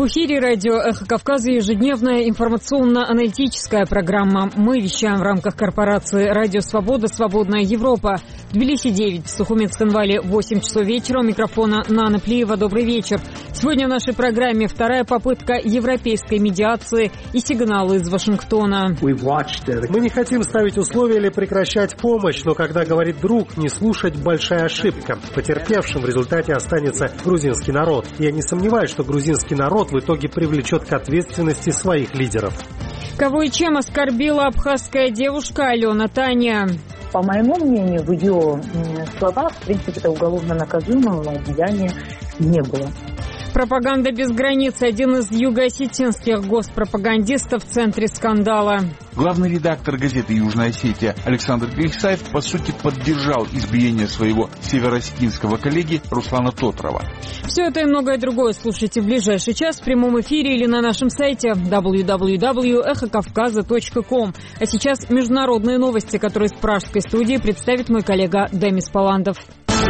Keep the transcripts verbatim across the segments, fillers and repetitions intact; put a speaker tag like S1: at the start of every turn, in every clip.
S1: В эфире радио «Эхо Кавказа» ежедневная информационно-аналитическая программа. Мы вещаем в рамках корпорации «Радио Свобода. Свободная Европа». В Тбилиси девять, в Сухумет-Цхинвале восемь часов вечера. У микрофона Нана Плиева. Добрый вечер. Сегодня в нашей программе вторая попытка европейской медиации и сигналы из Вашингтона.
S2: Мы не хотим ставить условия или прекращать помощь, но когда говорит друг, не слушать – большая ошибка. Потерпевшим в результате останется грузинский народ. Я не сомневаюсь, что грузинский народ в итоге привлечет к ответственности своих лидеров.
S1: Кого и чем оскорбила абхазская девушка Алена Таня?
S3: По моему мнению, в ее словах, в принципе, это уголовно наказуемого деяния не было.
S1: Пропаганда без границ. Один из юго-осетинских госпропагандистов в центре скандала.
S4: Главный редактор газеты «Южная Осетия» Александр Грихсаев, по сути, поддержал избиение своего северо-осетинского коллеги Руслана Тотрова.
S1: Все это и многое другое слушайте в ближайший час в прямом эфире или на нашем сайте дабл ю дабл ю дабл ю точка эхо кавказа точка ком. А сейчас международные новости, которые из пражской студии представит мой коллега Демис Паландов.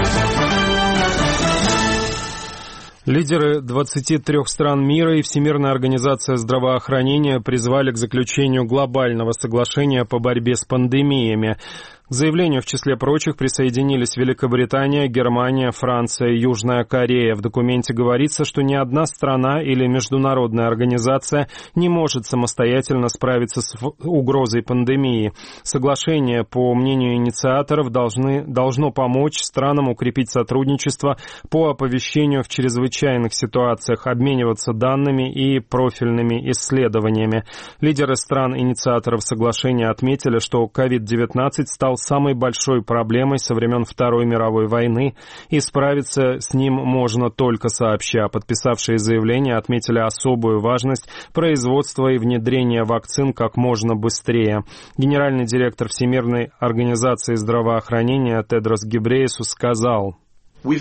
S5: Лидеры двадцати трёх стран мира и Всемирная организация здравоохранения призвали к заключению глобального соглашения по борьбе с пандемиями. К заявлению, в числе прочих, присоединились Великобритания, Германия, Франция и Южная Корея. В документе говорится, что ни одна страна или международная организация не может самостоятельно справиться с угрозой пандемии. Соглашение, по мнению инициаторов, должны, должно помочь странам укрепить сотрудничество по оповещению в чрезвычайных ситуациях, обмениваться данными и профильными исследованиями. Лидеры стран-инициаторов соглашения отметили, что ковид девятнадцать стал самой большой проблемой со времен Второй мировой войны, и справиться с ним можно только сообща. Подписавшие заявление отметили особую важность производства и внедрения вакцин как можно быстрее. Генеральный директор Всемирной организации здравоохранения Тедрос Гебрейесус сказал:
S6: Без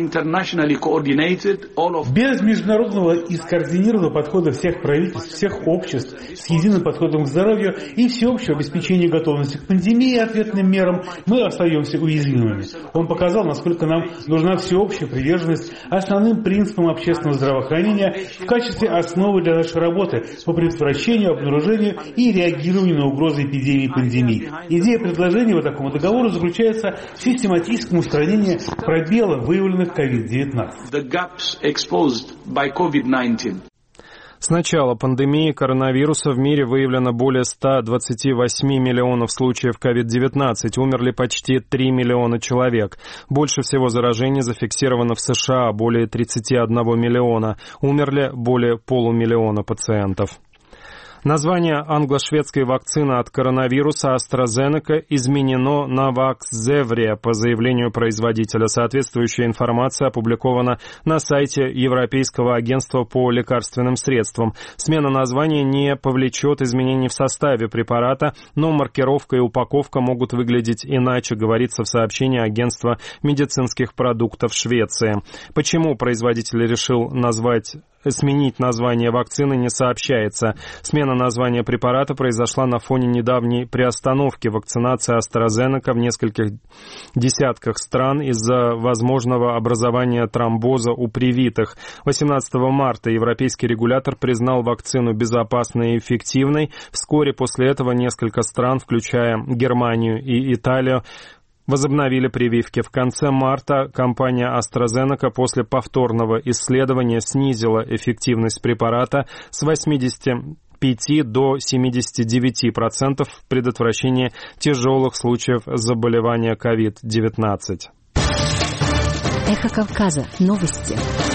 S7: международного и скоординированного подхода всех правительств, всех обществ с единым подходом к здоровью и всеобщего обеспечения готовности к пандемии и ответным мерам мы остаемся уязвимыми. Он показал, насколько нам нужна всеобщая приверженность основным принципам общественного здравоохранения в качестве основы для нашей работы по предотвращению, обнаружению и реагированию на угрозы эпидемии и пандемии. Идея предложения по такому договору заключается в систематическом устранении пробелов, выявленных ковид девятнадцать.
S5: С начала пандемии коронавируса в мире выявлено более ста двадцати восьми миллионов случаев ковид девятнадцать. Умерли почти три миллиона человек. Больше всего заражений зафиксировано в США, более тридцати одного миллиона. Умерли более полумиллиона пациентов. Название англо-шведской вакцины от коронавируса AstraZeneca изменено на Vaxzevria по заявлению производителя. Соответствующая информация опубликована на сайте Европейского агентства по лекарственным средствам. Смена названия не повлечет изменений в составе препарата, но маркировка и упаковка могут выглядеть иначе, говорится в сообщении агентства медицинских продуктов Швеции. Почему производитель решил назвать сменить название вакцины, не сообщается. Смена названия препарата произошла на фоне недавней приостановки вакцинации AstraZeneca в нескольких десятках стран из-за возможного образования тромбоза у привитых. восемнадцатого марта европейский регулятор признал вакцину безопасной и эффективной. Вскоре после этого несколько стран, включая Германию и Италию, возобновили прививки. В конце марта компания AstraZeneca после повторного исследования снизила эффективность препарата с восьмидесяти пяти до семидесяти девяти процентов в предотвращении тяжелых случаев заболевания ковид девятнадцать.
S8: Эхо Кавказа. Новости.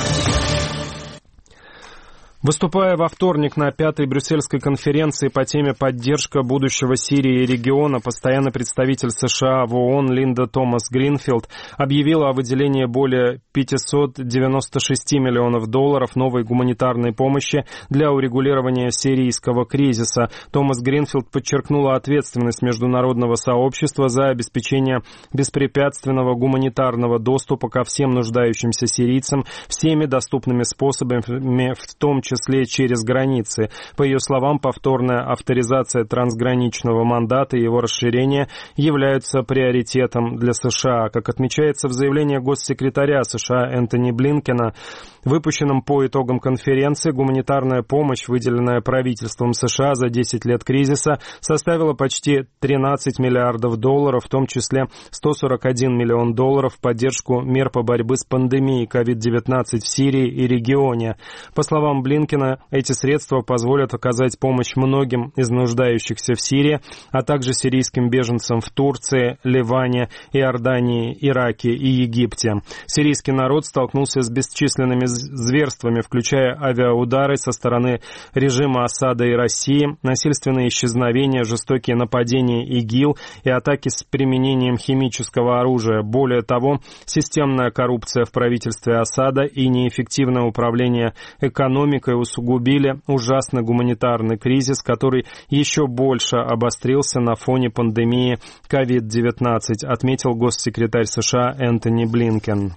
S5: Выступая во вторник на пятой брюссельской конференции по теме «Поддержка будущего Сирии и региона», постоянный представитель США в ООН Линда Томас Гринфилд объявила о выделении более пятисот девяноста шести миллионов долларов новой гуманитарной помощи для урегулирования сирийского кризиса. Томас Гринфилд подчеркнула ответственность международного сообщества за обеспечение беспрепятственного гуманитарного доступа ко всем нуждающимся сирийцам всеми доступными способами, в том числе числе через границы. По ее словам, повторная авторизация трансграничного мандата и его расширение являются приоритетом для США. Как отмечается в заявлении госсекретаря США Энтони Блинкена, выпущенном по итогам конференции, гуманитарная помощь, выделенная правительством США за десять лет кризиса, составила почти тринадцать миллиардов долларов, в том числе сто сорок один миллион долларов в поддержку мер по борьбе с пандемией ковид девятнадцать в Сирии и регионе. По словам Блинкена, эти средства позволят оказать помощь многим из нуждающихся в Сирии, а также сирийским беженцам в Турции, Ливане, Иордании, Ираке и Египте. Сирийский народ столкнулся с бесчисленными зверствами, включая авиаудары со стороны режима Асада и России, насильственные исчезновения, жестокие нападения ИГИЛ и атаки с применением химического оружия. Более того, системная коррупция в правительстве Асада и неэффективное управление экономикой усугубили ужасный гуманитарный кризис, который еще больше обострился на фоне пандемии ковид девятнадцать, отметил госсекретарь США Энтони Блинкен.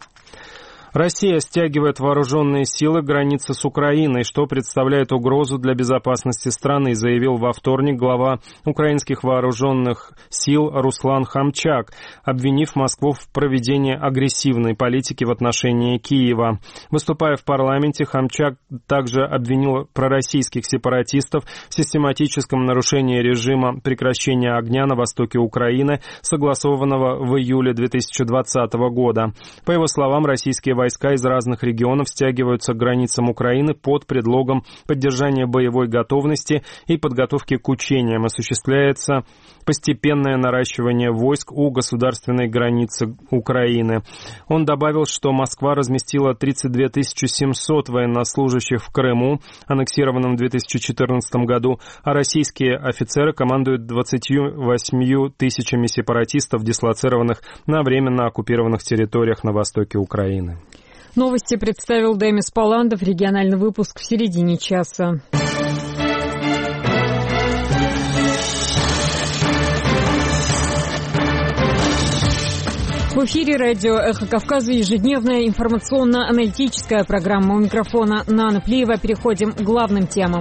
S5: Россия стягивает вооруженные силы к границе с Украиной, что представляет угрозу для безопасности страны, заявил во вторник глава украинских вооруженных сил Руслан Хамчак, обвинив Москву в проведении агрессивной политики в отношении Киева. Выступая в парламенте, Хамчак также обвинил пророссийских сепаратистов в систематическом нарушении режима прекращения огня на востоке Украины, согласованного в июле две тысячи двадцатого года. По его словам, российские войска Войска из разных регионов стягиваются к границам Украины под предлогом поддержания боевой готовности и подготовки к учениям. Осуществляется постепенное наращивание войск у государственной границы Украины. Он добавил, что Москва разместила тридцать две тысячи семьсот военнослужащих в Крыму, аннексированном в две тысячи четырнадцатом году, а российские офицеры командуют двадцатью восьмью тысячами сепаратистов, дислоцированных на временно оккупированных территориях на востоке Украины.
S1: Новости представил Демис Паландов. Региональный выпуск в середине часа. В эфире радио «Эхо Кавказа» ежедневная информационно-аналитическая программа. У микрофона Нана Плиева. Переходим к главным темам.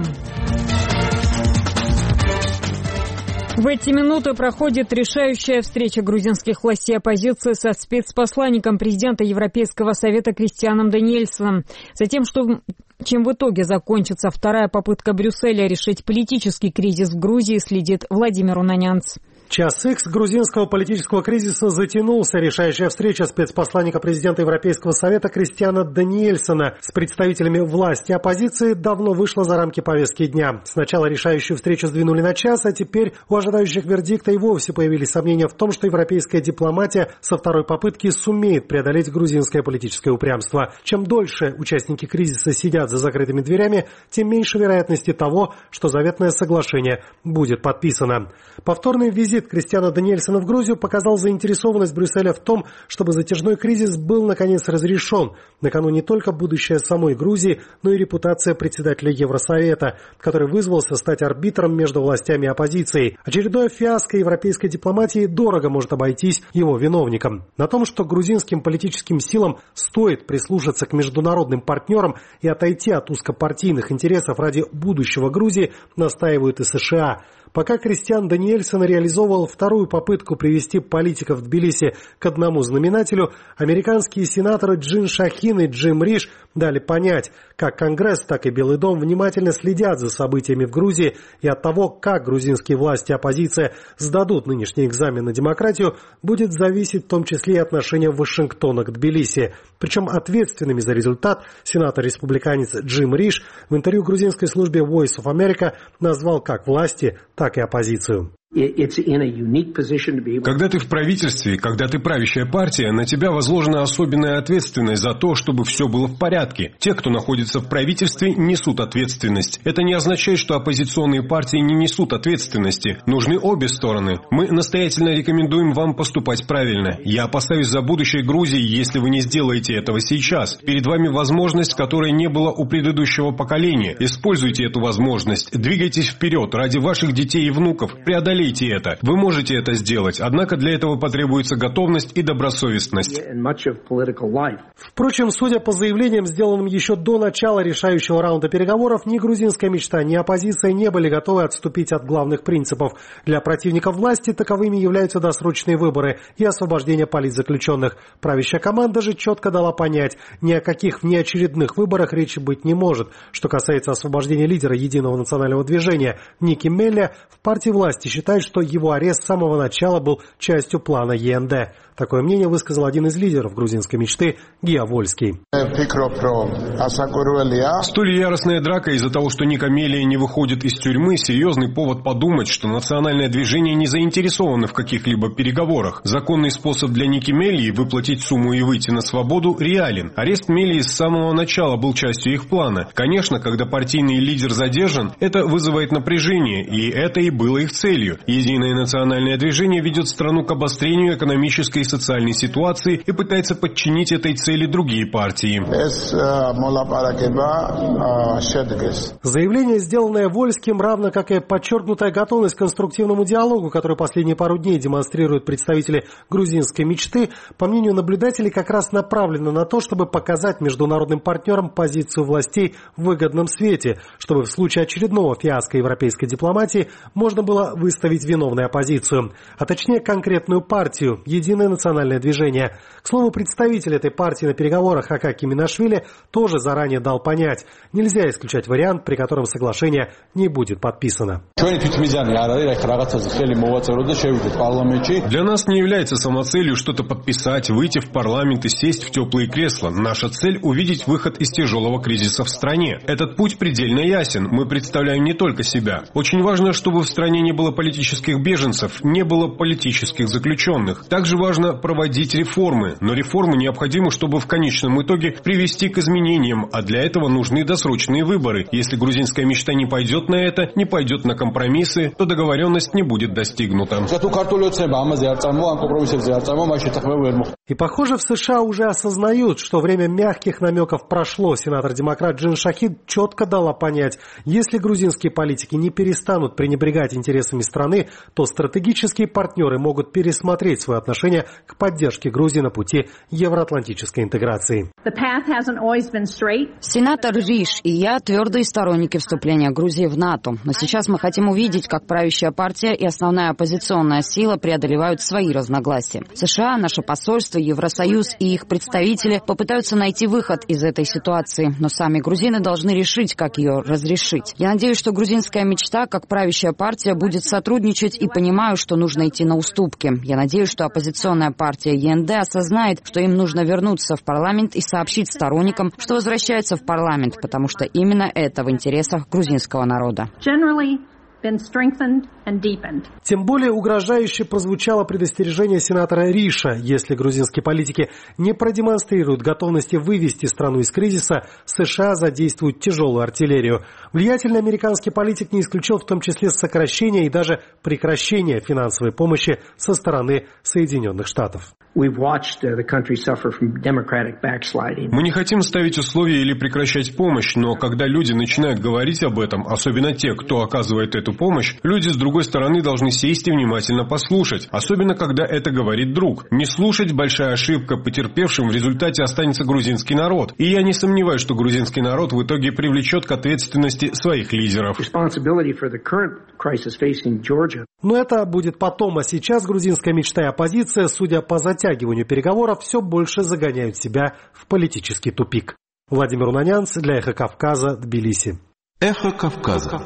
S1: В эти минуты проходит решающая встреча грузинских властей и оппозиции со спецпосланником президента Европейского совета Кристианом Даниэльсоном. Затем, что, чем в итоге закончится вторая попытка Брюсселя решить политический кризис в Грузии, следит Владимир Унанянц.
S2: Час икс грузинского политического кризиса затянулся. Решающая встреча спецпосланника президента Европейского совета Кристиана Даниэльсона с представителями власти и оппозиции давно вышла за рамки повестки дня. Сначала решающую встречу сдвинули на час, а теперь у ожидающих вердикта и вовсе появились сомнения в том, что европейская дипломатия со второй попытки сумеет преодолеть грузинское политическое упрямство. Чем дольше участники кризиса сидят за закрытыми дверями, тем меньше вероятности того, что заветное соглашение будет подписано. Повторный визит Кристиана Даниэльсона в Грузию показал заинтересованность Брюсселя в том, чтобы затяжной кризис был наконец разрешен. На кону не только будущее самой Грузии, но и репутация председателя Евросовета, который вызвался стать арбитром между властями и оппозицией. Очередное фиаско европейской дипломатии дорого может обойтись его виновникам. На том, что грузинским политическим силам стоит прислушаться к международным партнерам и отойти от узкопартийных интересов ради будущего Грузии, настаивают и США. Пока Кристиан Даниэльсон реализовывал вторую попытку привести политиков в Тбилиси к одному знаменателю, американские сенаторы Джин Шахин и Джим Риш дали понять, как Конгресс, так и Белый дом внимательно следят за событиями в Грузии, и от того, как грузинские власти и оппозиция сдадут нынешний экзамен на демократию, будет зависеть в том числе и отношение Вашингтона к Тбилиси. Причем ответственными за результат сенатор-республиканец Джим Риш в интервью грузинской службе Voice of America назвал как власти, так и оппозицию.
S6: Когда ты в правительстве, когда ты правящая партия, на тебя возложена особенная ответственность за то, чтобы все было в порядке. Те, кто находится в правительстве, несут ответственность. Это не означает, что оппозиционные партии не несут ответственности. Нужны обе стороны. Мы настоятельно рекомендуем вам поступать правильно. Я опасаюсь за будущее Грузии, если вы не сделаете этого сейчас. Перед вами возможность, которой не было у предыдущего поколения. Используйте эту возможность. Двигайтесь вперед ради ваших детей и внуков. Преодолейте одолеете это. Вы можете это сделать, однако для этого потребуется готовность и добросовестность.
S2: Впрочем, судя по заявлениям, сделанным еще до начала решающего раунда переговоров, ни грузинская мечта, ни оппозиция не были готовы отступить от главных принципов. Для противников власти таковыми являются досрочные выборы и освобождение политзаключенных. Правящая команда же четко дала понять, ни о каких внеочередных выборах речи быть не может. Что касается освобождения лидера Единого национального движения Ники Мелля, в партии власти считают, что его арест с самого начала был частью плана ЕНД. Такое мнение высказал один из лидеров грузинской мечты Гия Вольский.
S6: Столь яростная драка из-за того, что Ника Мелия не выходит из тюрьмы, серьезный повод подумать, что национальное движение не заинтересовано в каких-либо переговорах. Законный способ для Ники Мелии выплатить сумму и выйти на свободу реален. Арест Мелии с самого начала был частью их плана. Конечно, когда партийный лидер задержан, это вызывает напряжение, и это и было их целью. Единое национальное движение ведет страну к обострению экономической и социальной ситуации и пытается подчинить этой цели другие партии.
S2: Заявление, сделанное Вольским, равно как и подчеркнутая готовность к конструктивному диалогу, который последние пару дней демонстрируют представители грузинской мечты, по мнению наблюдателей, как раз направлено на то, чтобы показать международным партнерам позицию властей в выгодном свете, чтобы в случае очередного фиаско европейской дипломатии можно было выставить виновную оппозицию, а точнее конкретную партию «Единое национальное движение». К слову, представитель этой партии на переговорах Акаки Минашвили тоже заранее дал понять, нельзя исключать вариант, при котором соглашение не будет подписано.
S6: Для нас не является самоцелью что-то подписать, выйти в парламент и сесть в теплые кресла. Наша цель – увидеть выход из тяжелого кризиса в стране. Этот путь предельно ясен. Мы представляем не только себя. Очень важно, чтобы в стране не было политических беженцев, не было политических заключенных. Также важно проводить реформы. Но реформы необходимы, чтобы в конечном итоге привести к изменениям, а для этого нужны досрочные выборы. Если грузинская мечта не пойдет на это, не пойдет на компромиссы, то договоренность не будет достигнута.
S2: И похоже, в США уже осознают, что время мягких намеков прошло. Сенатор-демократ Джин Шахид четко дала понять, если грузинские политики не перестанут пренебрегать интересами страны, то стратегические партнеры могут пересмотреть свое отношение к поддержке Грузии на пути евроатлантической интеграции.
S9: Сенатор Риш и я твердые сторонники вступления Грузии в НАТО. Но сейчас мы хотим увидеть, как правящая партия и основная оппозиционная сила преодолевают свои разногласия. США, наше посольство, Евросоюз и их представители попытаются найти выход из этой ситуации, но сами грузины должны решить, как ее разрешить. Я надеюсь, что грузинская мечта, как правящая партия, будет сотрудничать, и понимаю, что нужно идти на уступки. Я надеюсь, что оппозиционная партия ЕНД осознает, что им нужно вернуться в парламент и сообщить сторонникам, что возвращается в парламент, потому что именно это в интересах грузинского народа.
S2: Тем более угрожающе прозвучало предостережение сенатора Риша. Если грузинские политики не продемонстрируют готовности вывести страну из кризиса, США задействуют тяжелую артиллерию. Влиятельный американский политик не исключил в том числе сокращение и даже прекращение финансовой помощи со стороны Соединенных Штатов.
S6: Мы не хотим ставить условия или прекращать помощь, но когда люди начинают говорить об этом, особенно те, кто оказывает эту помощь, люди с другой стороны должны сесть и внимательно послушать, особенно когда это говорит друг. Не слушать – большая ошибка, потерпевшим в результате останется грузинский народ. И я не сомневаюсь, что грузинский народ в итоге привлечет к ответственности своих лидеров.
S2: Но это будет потом, а сейчас грузинская мечта и оппозиция, судя по затягиванию переговоров, все больше загоняют себя в политический тупик. Владимир Унанянц для «Эхо Кавказа», Тбилиси.
S4: «Эхо Кавказа».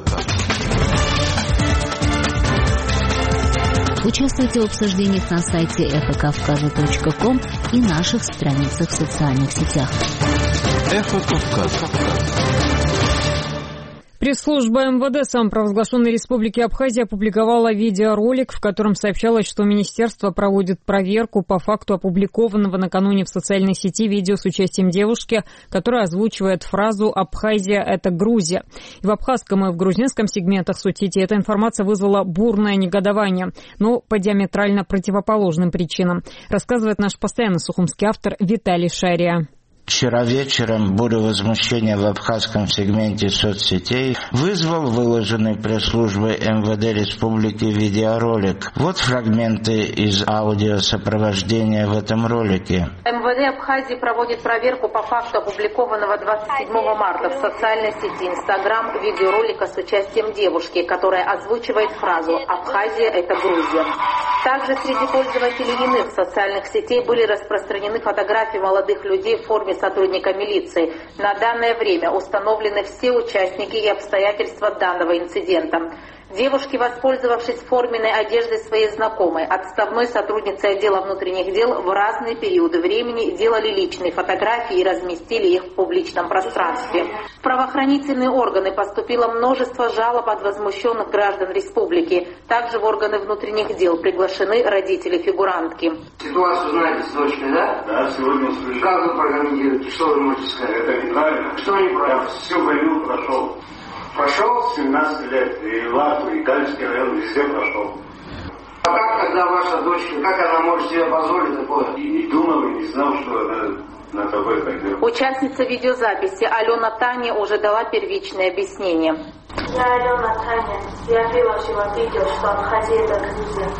S8: Участвуйте в обсуждениях на сайте эхо кавказа точка ком и наших страницах в социальных сетях.
S4: «Эхо Кавказа».
S1: Пресс-служба эм вэ дэ самопровозглашенной Республики Абхазия опубликовала видеоролик, в котором сообщалось, что министерство проводит проверку по факту опубликованного накануне в социальной сети видео с участием девушки, которая озвучивает фразу «Абхазия – это Грузия». И в абхазском и в грузинском сегментах соцсети эта информация вызвала бурное негодование, но по диаметрально противоположным причинам, рассказывает наш постоянный сухумский автор Виталий Шария.
S10: Вчера вечером бурю возмущения в абхазском сегменте соцсетей вызвал выложенный пресс-службой эм вэ дэ республики видеоролик. Вот фрагменты из аудиосопровождения в этом ролике.
S11: эм вэ дэ Абхазии проводит проверку по факту опубликованного двадцать седьмого марта в социальной сети Инстаграм видеоролика с участием девушки, которая озвучивает фразу «Абхазия – это Грузия». Также среди пользователей иных социальных сетей были распространены фотографии молодых людей в форме сотрудника милиции. На данное время установлены все участники и обстоятельства данного инцидента. Девушки, воспользовавшись форменной одеждой своей знакомой, отставной сотрудницы отдела внутренних дел, в разные периоды времени делали личные фотографии и разместили их в публичном пространстве. В правоохранительные органы поступило множество жалоб от возмущенных граждан республики. Также в органы внутренних дел приглашены родители фигурантки.
S12: Ситуацию знаете с дочкой, да?
S13: Да, сегодня услышал.
S12: Как вы прокомментируете? Что вы можете сказать?
S13: Это неправильно.
S12: Что неправильно?
S13: Я всю войну прошел.
S12: Прошел?
S13: семнадцать лет. И Латву, и Гальский район, везде прошел.
S12: А как тогда ваша дочка, как она может себе позволить такое?
S13: И не думал, и не знал, что она на такое пойдет.
S11: Участница видеозаписи Алена Таня уже дала первичное объяснение.
S14: Я Алена Таня. Я выложила видео, что Абхазия это Грузия.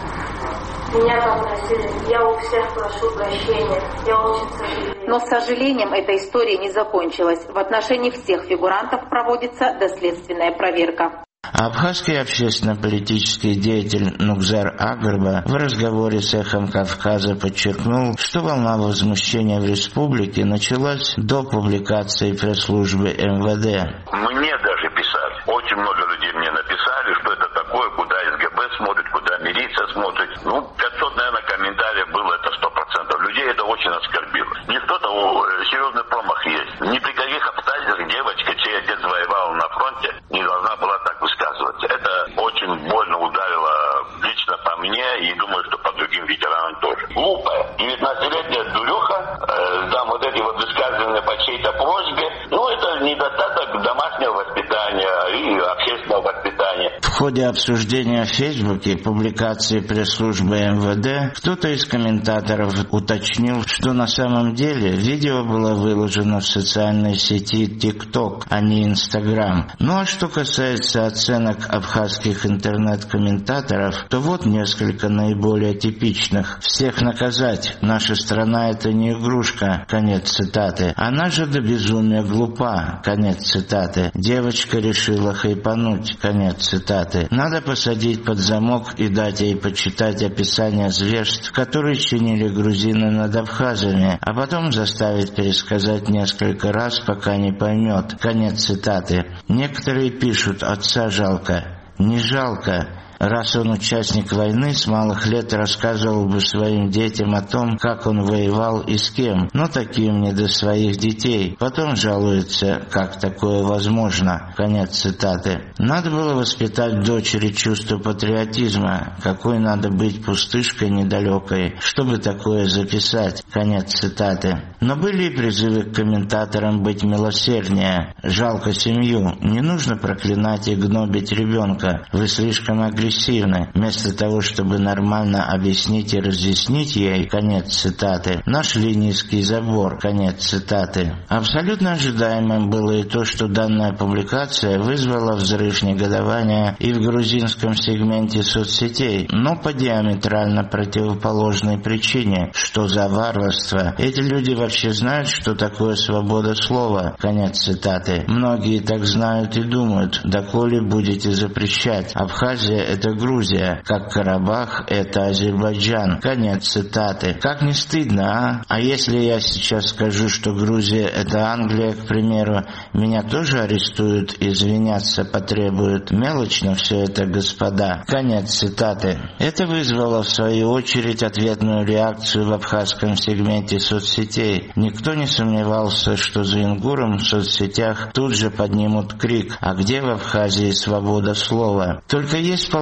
S14: Меня попросили, я у всех прошу прощения, я очень сожалею.
S11: Но, с сожалением, эта история не закончилась. В отношении всех фигурантов проводится доследственная проверка.
S10: Абхазский общественно-политический деятель Нукзар Агарба в разговоре с «Эхом Кавказа» подчеркнул, что волна возмущения в республике началась до публикации пресс-службы эм вэ дэ.
S15: Мне даже писали. Очень много людей мне написали, что это такое, куда эс гэ бэ смотрит, куда милиция смотрит. Ну, пятьсот, наверное, комментариев было, это сто процентов. Людей это очень оскорбило. Не кто-то, серьезный промах есть. Ни при каких обстоятельствах девочка, чей отец воевал на фронте, не должна была так высказываться. Это очень больно ударило лично по мне и думаю, что по другим ветеранам тоже. Глупая. девятнадцатилетняя дуреха, э, там вот эти вот высказывания по чьей-то просьбе, ну это недостаток домашнего воспитания и общественного воспитания.
S10: В ходе обсуждения в Фейсбуке публикации пресс-службы эм вэ дэ кто-то из комментаторов уточнил, что на самом деле видео было выложено в социальной сети ТикТок, а не Инстаграм. Ну а что касается оценок абхазских интернет-комментаторов, то вот несколько наиболее типичных. «Всех наказать. Наша страна — это не игрушка». Конец цитаты. «Она же до безумия глупа». Конец цитаты. «Девочка решила хайпануть». Конец цитаты. «Надо посадить под замок и дать ей почитать описание зверств, которые чинили грузины над абхазами, а потом заставить пересказать несколько раз, пока не поймет». Конец цитаты. Некоторые пишут: «Отца жалко». Не жалко. Раз он участник войны, с малых лет рассказывал бы своим детям о том, как он воевал и с кем, но таким не до своих детей. Потом жалуется, как такое возможно. Конец цитаты. Надо было воспитать в дочери чувство патриотизма. Какой надо быть пустышкой недалекой, чтобы такое записать. Конец цитаты. Но были и призывы к комментаторам быть милосерднее. Жалко семью. Не нужно проклинать и гнобить ребенка. Вы слишком агрессивны. Вместо того, чтобы нормально объяснить и разъяснить ей, конец цитаты, нашли низкий забор, конец цитаты. Абсолютно ожидаемым было и то, что данная публикация вызвала взрыв негодования и в грузинском сегменте соцсетей, но по диаметрально противоположной причине. Что за варварство? Эти люди вообще знают, что такое свобода слова, конец цитаты. Многие так знают и думают, доколе будете запрещать. Абхазия — это Грузия, как Карабах — это Азербайджан. Конец цитаты. Как не стыдно, а? А если я сейчас скажу, что Грузия — это Англия, к примеру, меня тоже арестуют и извиняться потребуют? Мелочно все это, господа. Конец цитаты. Это вызвало, в свою очередь, ответную реакцию в абхазском сегменте соцсетей. Никто не сомневался, что за ингуром в соцсетях тут же поднимут крик: «А где в Абхазии свобода слова?» Только есть вполне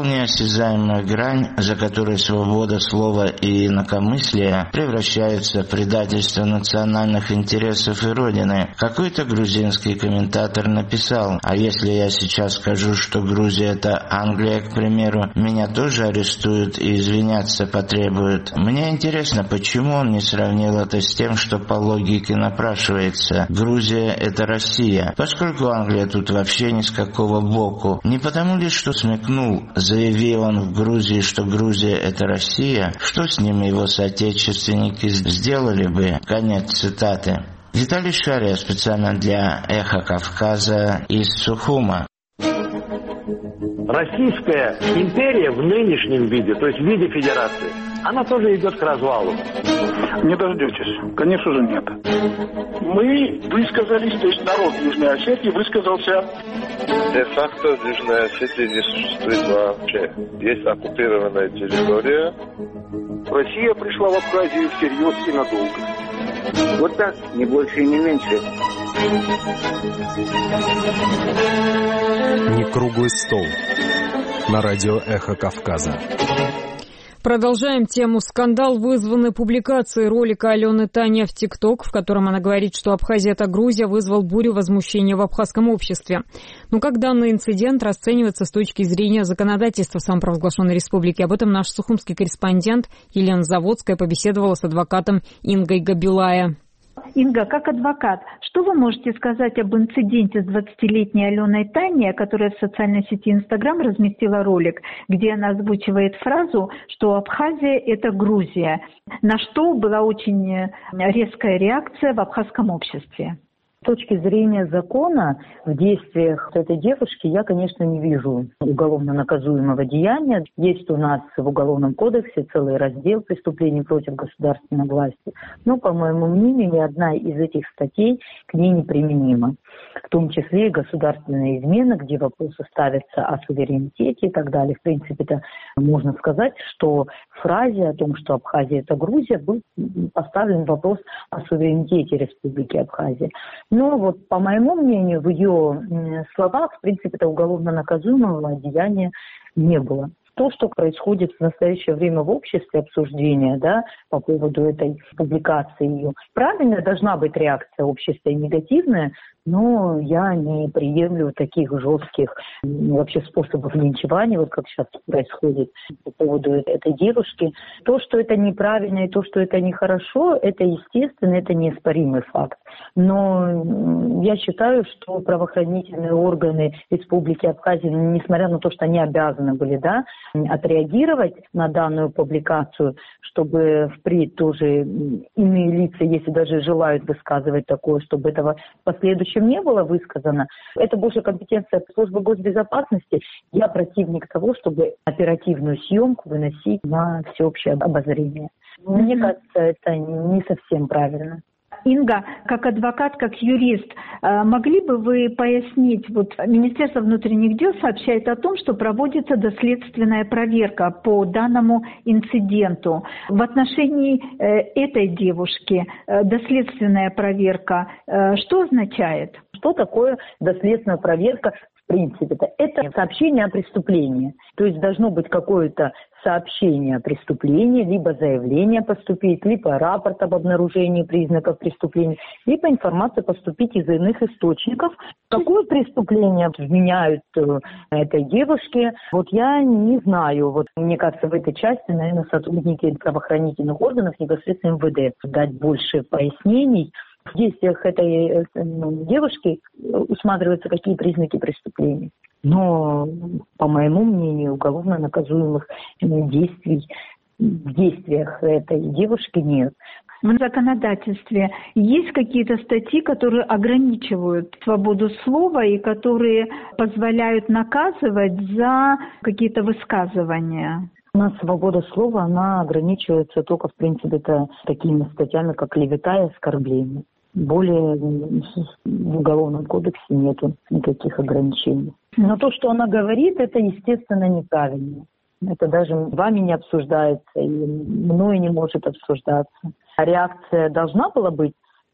S10: вполне осязаемая грань, за которой свобода слова и инакомыслия превращаются в предательство национальных интересов и Родины. Какой-то грузинский комментатор написал: а если я сейчас скажу, что Грузия — это Англия, к примеру, меня тоже арестуют и извиняться потребуют. Мне интересно, почему он не сравнил это с тем, что по логике напрашивается. Грузия — это Россия, поскольку Англия тут вообще ни с какого боку. Не потому ли, что смекнул, заявил он в Грузии, что Грузия — это Россия, что с ними его соотечественники сделали бы? Конец цитаты. Виталий Шария специально для «Эхо Кавказа» из Сухума.
S16: Российская империя в нынешнем виде, то есть в виде федерации, она тоже идет к развалу.
S17: Не дождетесь. Конечно же нет. Мы высказались, то есть народ Южной Осетии высказался.
S18: Де-факто Южная Осетия не существует вообще. Есть оккупированная территория.
S17: Россия пришла в Абхазию всерьез и надолго.
S12: Вот так, не больше и не меньше.
S19: Не круглый стол. На радио «Эхо Кавказа».
S1: Продолжаем тему. Скандал, вызванный публикацией ролика Алены Таня в ТикТок, в котором она говорит, что Абхазия — это Грузия, вызвал бурю возмущения в абхазском обществе. Но как данный инцидент расценивается с точки зрения законодательства самопровозглашенной республики? Об этом наш сухумский корреспондент Елена Заводская побеседовала с адвокатом Ингой Габилая.
S20: Инга, как адвокат, что вы можете сказать об инциденте с двадцатилетней Аленой Таней, которая в социальной сети Инстаграм разместила ролик, где она озвучивает фразу, что Абхазия – это Грузия, на что была очень резкая реакция в абхазском обществе?
S3: С точки зрения закона, в действиях этой девушки я, конечно, не вижу уголовно наказуемого деяния. Есть у нас в Уголовном кодексе целый раздел преступлений против государственной власти. Но, по моему мнению, ни одна из этих статей к ней не применима. В том числе и государственная измена, где вопросы ставятся о суверенитете и так далее. В принципе, это можно сказать, что в фразе о том, что Абхазия – это Грузия, был поставлен вопрос о суверенитете Республики Абхазия. Но вот, по моему мнению, в ее словах, в принципе, это уголовно наказуемого деяния не было. То, что происходит в настоящее время в обществе, обсуждения, да, по поводу этой публикации ее, правильно, должна быть реакция общества и негативная, но я не приемлю таких жестких вообще способов линчевания, вот как сейчас происходит по поводу этой девушки. То, что это неправильно и то, что это нехорошо, это естественно, это неоспоримый факт. Но я считаю, что правоохранительные органы Республики Абхазия, несмотря на то, что они обязаны были, да, отреагировать на данную публикацию, чтобы впредь тоже иные лица, если даже желают высказывать такое, чтобы этого в последующем не было высказано. Это больше компетенция службы госбезопасности. Я противник того, чтобы оперативную съемку выносить на всеобщее обозрение. Mm-hmm. Мне кажется, это не совсем правильно.
S20: Инга, как адвокат, как юрист, могли бы вы пояснить, вот Министерство внутренних дел сообщает о том, что проводится доследственная проверка по данному инциденту. В отношении этой девушки доследственная проверка что означает?
S3: Что такое доследственная проверка? В принципе, это сообщение о преступлении. То есть должно быть какое-то сообщение о преступлении, либо заявление поступить, либо рапорт об обнаружении признаков преступления, либо информация поступить из иных источников. Какое преступление вменяют этой девушке, вот я не знаю. Вот мне кажется, в этой части, наверное, сотрудники правоохранительных органов, непосредственно эм вэ дэ, дать больше пояснений. В действиях этой ну, девушки усматриваются какие признаки преступления. Но, по моему мнению, уголовно наказуемых действий в действиях этой девушки нет.
S20: В законодательстве есть какие-то статьи, которые ограничивают свободу слова и которые позволяют наказывать за какие-то высказывания?
S3: У нас свобода слова, она ограничивается только, в принципе, это такими статьями, как клевета и оскорбление. Более в Уголовном кодексе нету никаких ограничений. Но то, что она говорит, это, естественно, неправильно. Это даже вами не обсуждается и мной не может обсуждаться. А реакция должна была быть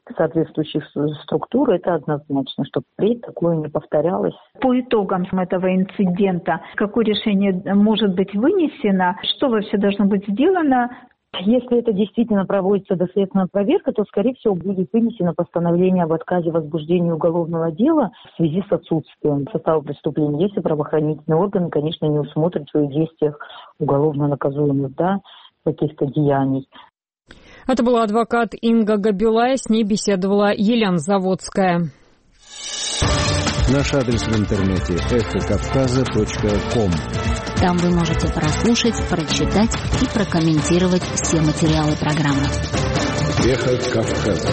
S3: соответствующих структур, это однозначно, чтобы впредь такое не повторялось.
S20: По итогам этого инцидента, какое решение может быть вынесено, что вообще должно быть сделано?
S3: Если это действительно проводится доследственная проверка, то, скорее всего, будет вынесено постановление об отказе в возбуждении уголовного дела в связи с отсутствием состава преступления. Если правоохранительные органы, конечно, не усмотрят в своих действиях уголовно наказуемых, да, каких-то деяний.
S1: Это была адвокат Инга Габюлай, с ней беседовала Елена Заводская.
S19: Наш адрес в интернете эхо кавказа точка ком.
S8: Там вы можете прослушать, прочитать и прокомментировать все материалы программы.
S19: Эхо Кавказа.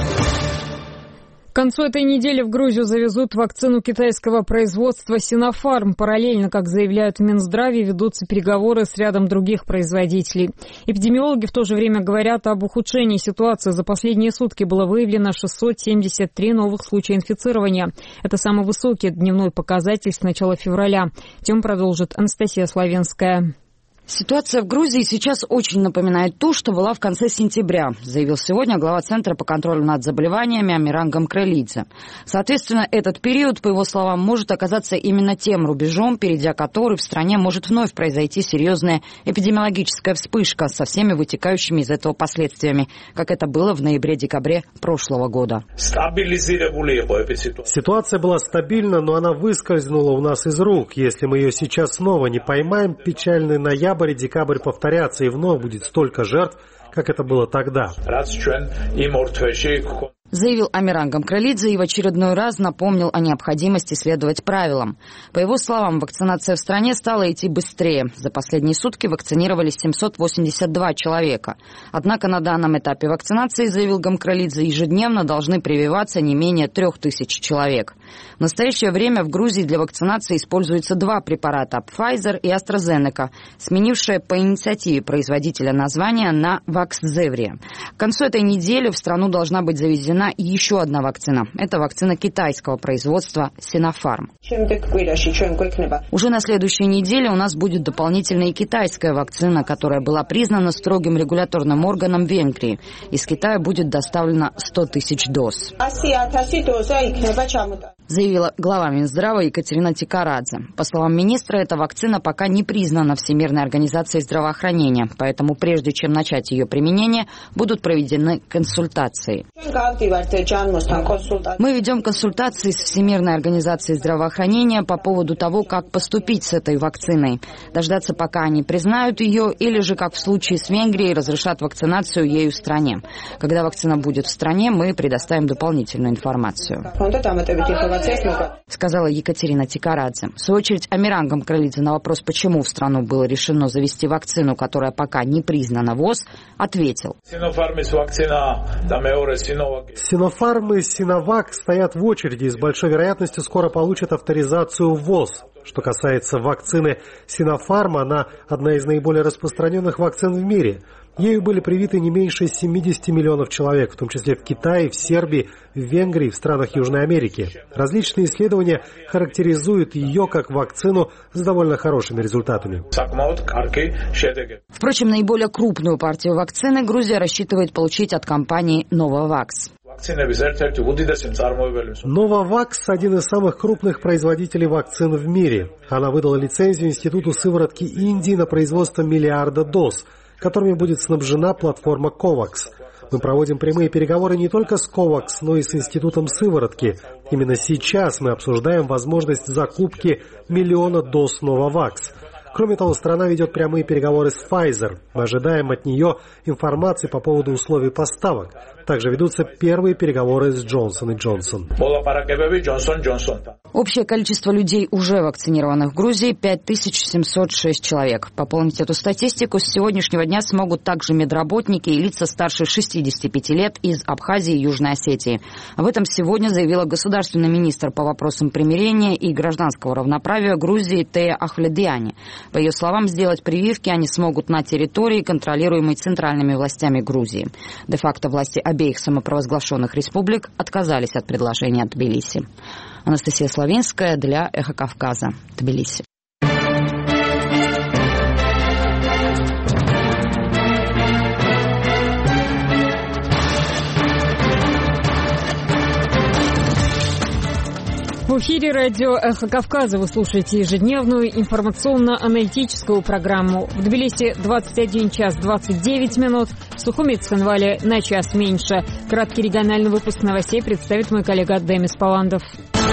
S1: К концу этой недели в Грузию завезут вакцину китайского производства «Синофарм». Параллельно, как заявляют в Минздраве, ведутся переговоры с рядом других производителей. Эпидемиологи в то же время говорят об ухудшении ситуации. За последние сутки было выявлено шестьсот семьдесят три новых случая инфицирования. Это самый высокий дневной показатель с начала февраля. Тему продолжит Анастасия Славенская.
S9: Ситуация в Грузии сейчас очень напоминает ту, что была в конце сентября, заявил сегодня глава Центра по контролю над заболеваниями Амиран Гамкрелидзе. Соответственно, этот период, по его словам, может оказаться именно тем рубежом, перейдя который в стране может вновь произойти серьезная эпидемиологическая вспышка со всеми вытекающими из этого последствиями, как это было в ноябре-декабре прошлого года.
S2: Ситуация была стабильна, но она выскользнула у нас из рук. Если мы ее сейчас снова не поймаем, печальный ноябрь и декабрь повторятся, и вновь будет столько жертв, как это было тогда.
S9: Заявил Амиран Гамкрелидзе и в очередной раз напомнил о необходимости следовать правилам. По его словам, вакцинация в стране стала идти быстрее. За последние сутки вакцинировались семьсот восемьдесят два человека. Однако на данном этапе вакцинации, заявил Гамкрелидзе, ежедневно должны прививаться не менее трех тысяч человек. В настоящее время в Грузии для вакцинации используются два препарата – Pfizer и AstraZeneca, сменившие по инициативе производителя название на Vaxzevria. К концу этой недели в страну должна быть завезена еще одна вакцина. Это вакцина китайского производства «Синофарм». Уже на следующей неделе у нас будет дополнительная китайская вакцина, которая была признана строгим регуляторным органом Венгрии. Из Китая будет доставлено сто тысяч доз. Заявила глава Минздрава Екатерина Тикарадзе. По словам министра, эта вакцина пока не признана Всемирной организацией здравоохранения, поэтому прежде чем начать ее применение, будут проведены консультации. Мы ведем консультации с Всемирной организацией здравоохранения по поводу того, как поступить с этой вакциной. Дождаться, пока они признают ее, или же, как в случае с Венгрией, разрешат вакцинацию ею в стране. Когда вакцина будет в стране, мы предоставим дополнительную информацию, сказала Екатерина Тикарадзе. В свою очередь, Амиран Гамкрелидзе на вопрос, почему в страну было решено завести вакцину, которая пока не признана ВОЗ, ответил.
S2: Синофарм и Синовак стоят в очереди и с большой вероятностью скоро получат авторизацию ВОЗ. Что касается вакцины Синофарм, она одна из наиболее распространенных вакцин в мире. Ею были привиты не меньше семидесяти миллионов человек, в том числе в Китае, в Сербии, в Венгрии, в странах Южной Америки. Различные исследования характеризуют ее как вакцину с довольно хорошими результатами.
S9: Впрочем, наиболее крупную партию вакцины Грузия рассчитывает получить от компании Novavax.
S2: Novavax – один из самых крупных производителей вакцин в мире. Она выдала лицензию Институту сыворотки Индии на производство миллиарда доз, которыми будет снабжена платформа COVAX. Мы проводим прямые переговоры не только с COVAX, но и с Институтом сыворотки. Именно сейчас мы обсуждаем возможность закупки миллиона доз Novavax. Кроме того, страна ведет прямые переговоры с Pfizer. Мы ожидаем от нее информации по поводу условий поставок. Также ведутся первые переговоры с Джонсон и Джонсон.
S9: Общее количество людей, уже вакцинированных в Грузии, пять тысяч семьсот шесть человек. Пополнить эту статистику с сегодняшнего дня смогут также медработники и лица старше шестидесяти пяти лет из Абхазии и Южной Осетии. Об этом сегодня заявила государственный министр по вопросам примирения и гражданского равноправия Грузии Тея Ахвледиани. По ее словам, сделать прививки они смогут на территории, контролируемой центральными властями Грузии. Де-факто власти обеих самопровозглашенных республик отказались от предложения Тбилиси. Анастасия Славенская для «Эхо Кавказа», Тбилиси.
S1: В эфире радио «Эхо Кавказа» вы слушаете ежедневную информационно-аналитическую программу. В Тбилиси двадцать один час двадцать девять минут, в Сухуми и Цхинвале на час меньше. Краткий региональный выпуск новостей представит мой коллега Демис Паландов.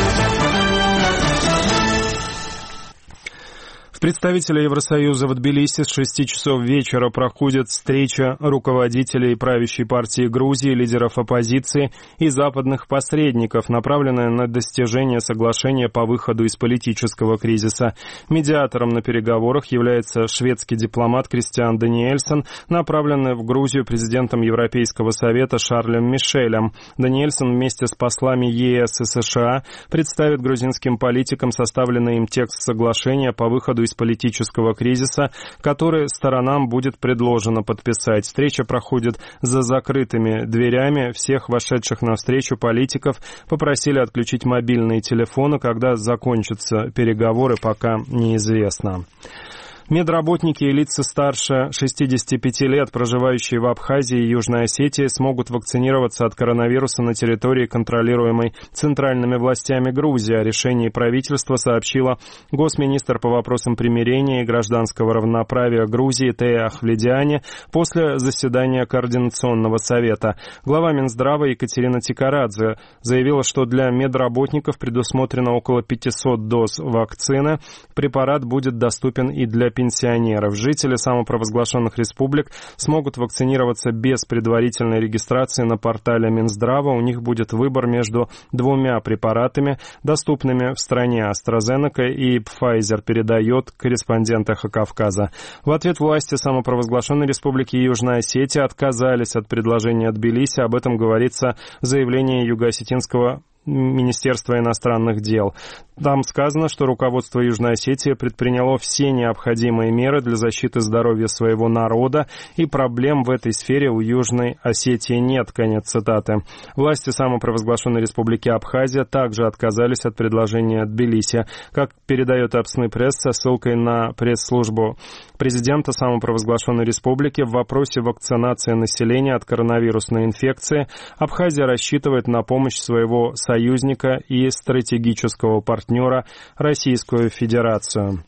S5: В представителя Евросоюза в Тбилиси с шести часов вечера проходит встреча руководителей правящей партии Грузии, лидеров оппозиции и западных посредников, направленная на достижение соглашения по выходу из политического кризиса. Медиатором на переговорах является шведский дипломат Кристиан Даниэльсон, направленный в Грузию президентом Европейского совета Шарлем Мишелем. Даниэльсон вместе с послами ЕС и США представит грузинским политикам составленный им текст соглашения по выходу из из политического кризиса, который сторонам будет предложено подписать. Встреча проходит за закрытыми дверями. Всех вошедших на встречу политиков попросили отключить мобильные телефоны. Когда закончатся переговоры, пока неизвестно. Медработники и лица старше шестидесяти пяти лет, проживающие в Абхазии и Южной Осетии, смогут вакцинироваться от коронавируса на территории, контролируемой центральными властями Грузии. О решении правительства сообщила госминистр по вопросам примирения и гражданского равноправия Грузии Тея Ахвледиани после заседания Координационного совета. Глава Минздрава Екатерина Тикарадзе заявила, что для медработников предусмотрено около пятисот доз вакцины. Препарат будет доступен и для пенсионеров. Жители самопровозглашенных республик смогут вакцинироваться без предварительной регистрации на портале Минздрава. У них будет выбор между двумя препаратами, доступными в стране. AstraZeneca и Pfizer, передает корреспондент «Эхо Кавказа». В ответ власти самопровозглашенной республики Южная Осетия отказались от предложения Тбилиси. Об этом говорится в заявлении Юго-Осетинского Министерства иностранных дел. Там сказано, что руководство Южной Осетии предприняло все необходимые меры для защиты здоровья своего народа, и проблем в этой сфере у Южной Осетии нет. Конец цитаты. Власти самопровозглашенной республики Абхазия также отказались от предложения Тбилиси. Как передает Апсны пресс со ссылкой на пресс-службу президента самопровозглашенной республики, в вопросе вакцинации населения от коронавирусной инфекции Абхазия рассчитывает на помощь своего союзника и стратегического партнера Российскую Федерацию.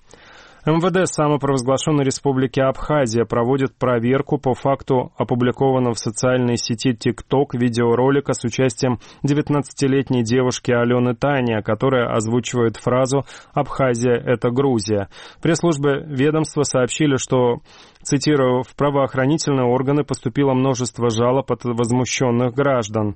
S5: МВД самопровозглашенной республики Абхазия проводит проверку по факту опубликованного в социальной сети ТикТок видеоролика с участием девятнадцатилетней девушки Алены Таня, которая озвучивает фразу «Абхазия – это Грузия». В пресс-службе ведомства сообщили, что, цитирую, «в правоохранительные органы поступило множество жалоб от возмущенных граждан».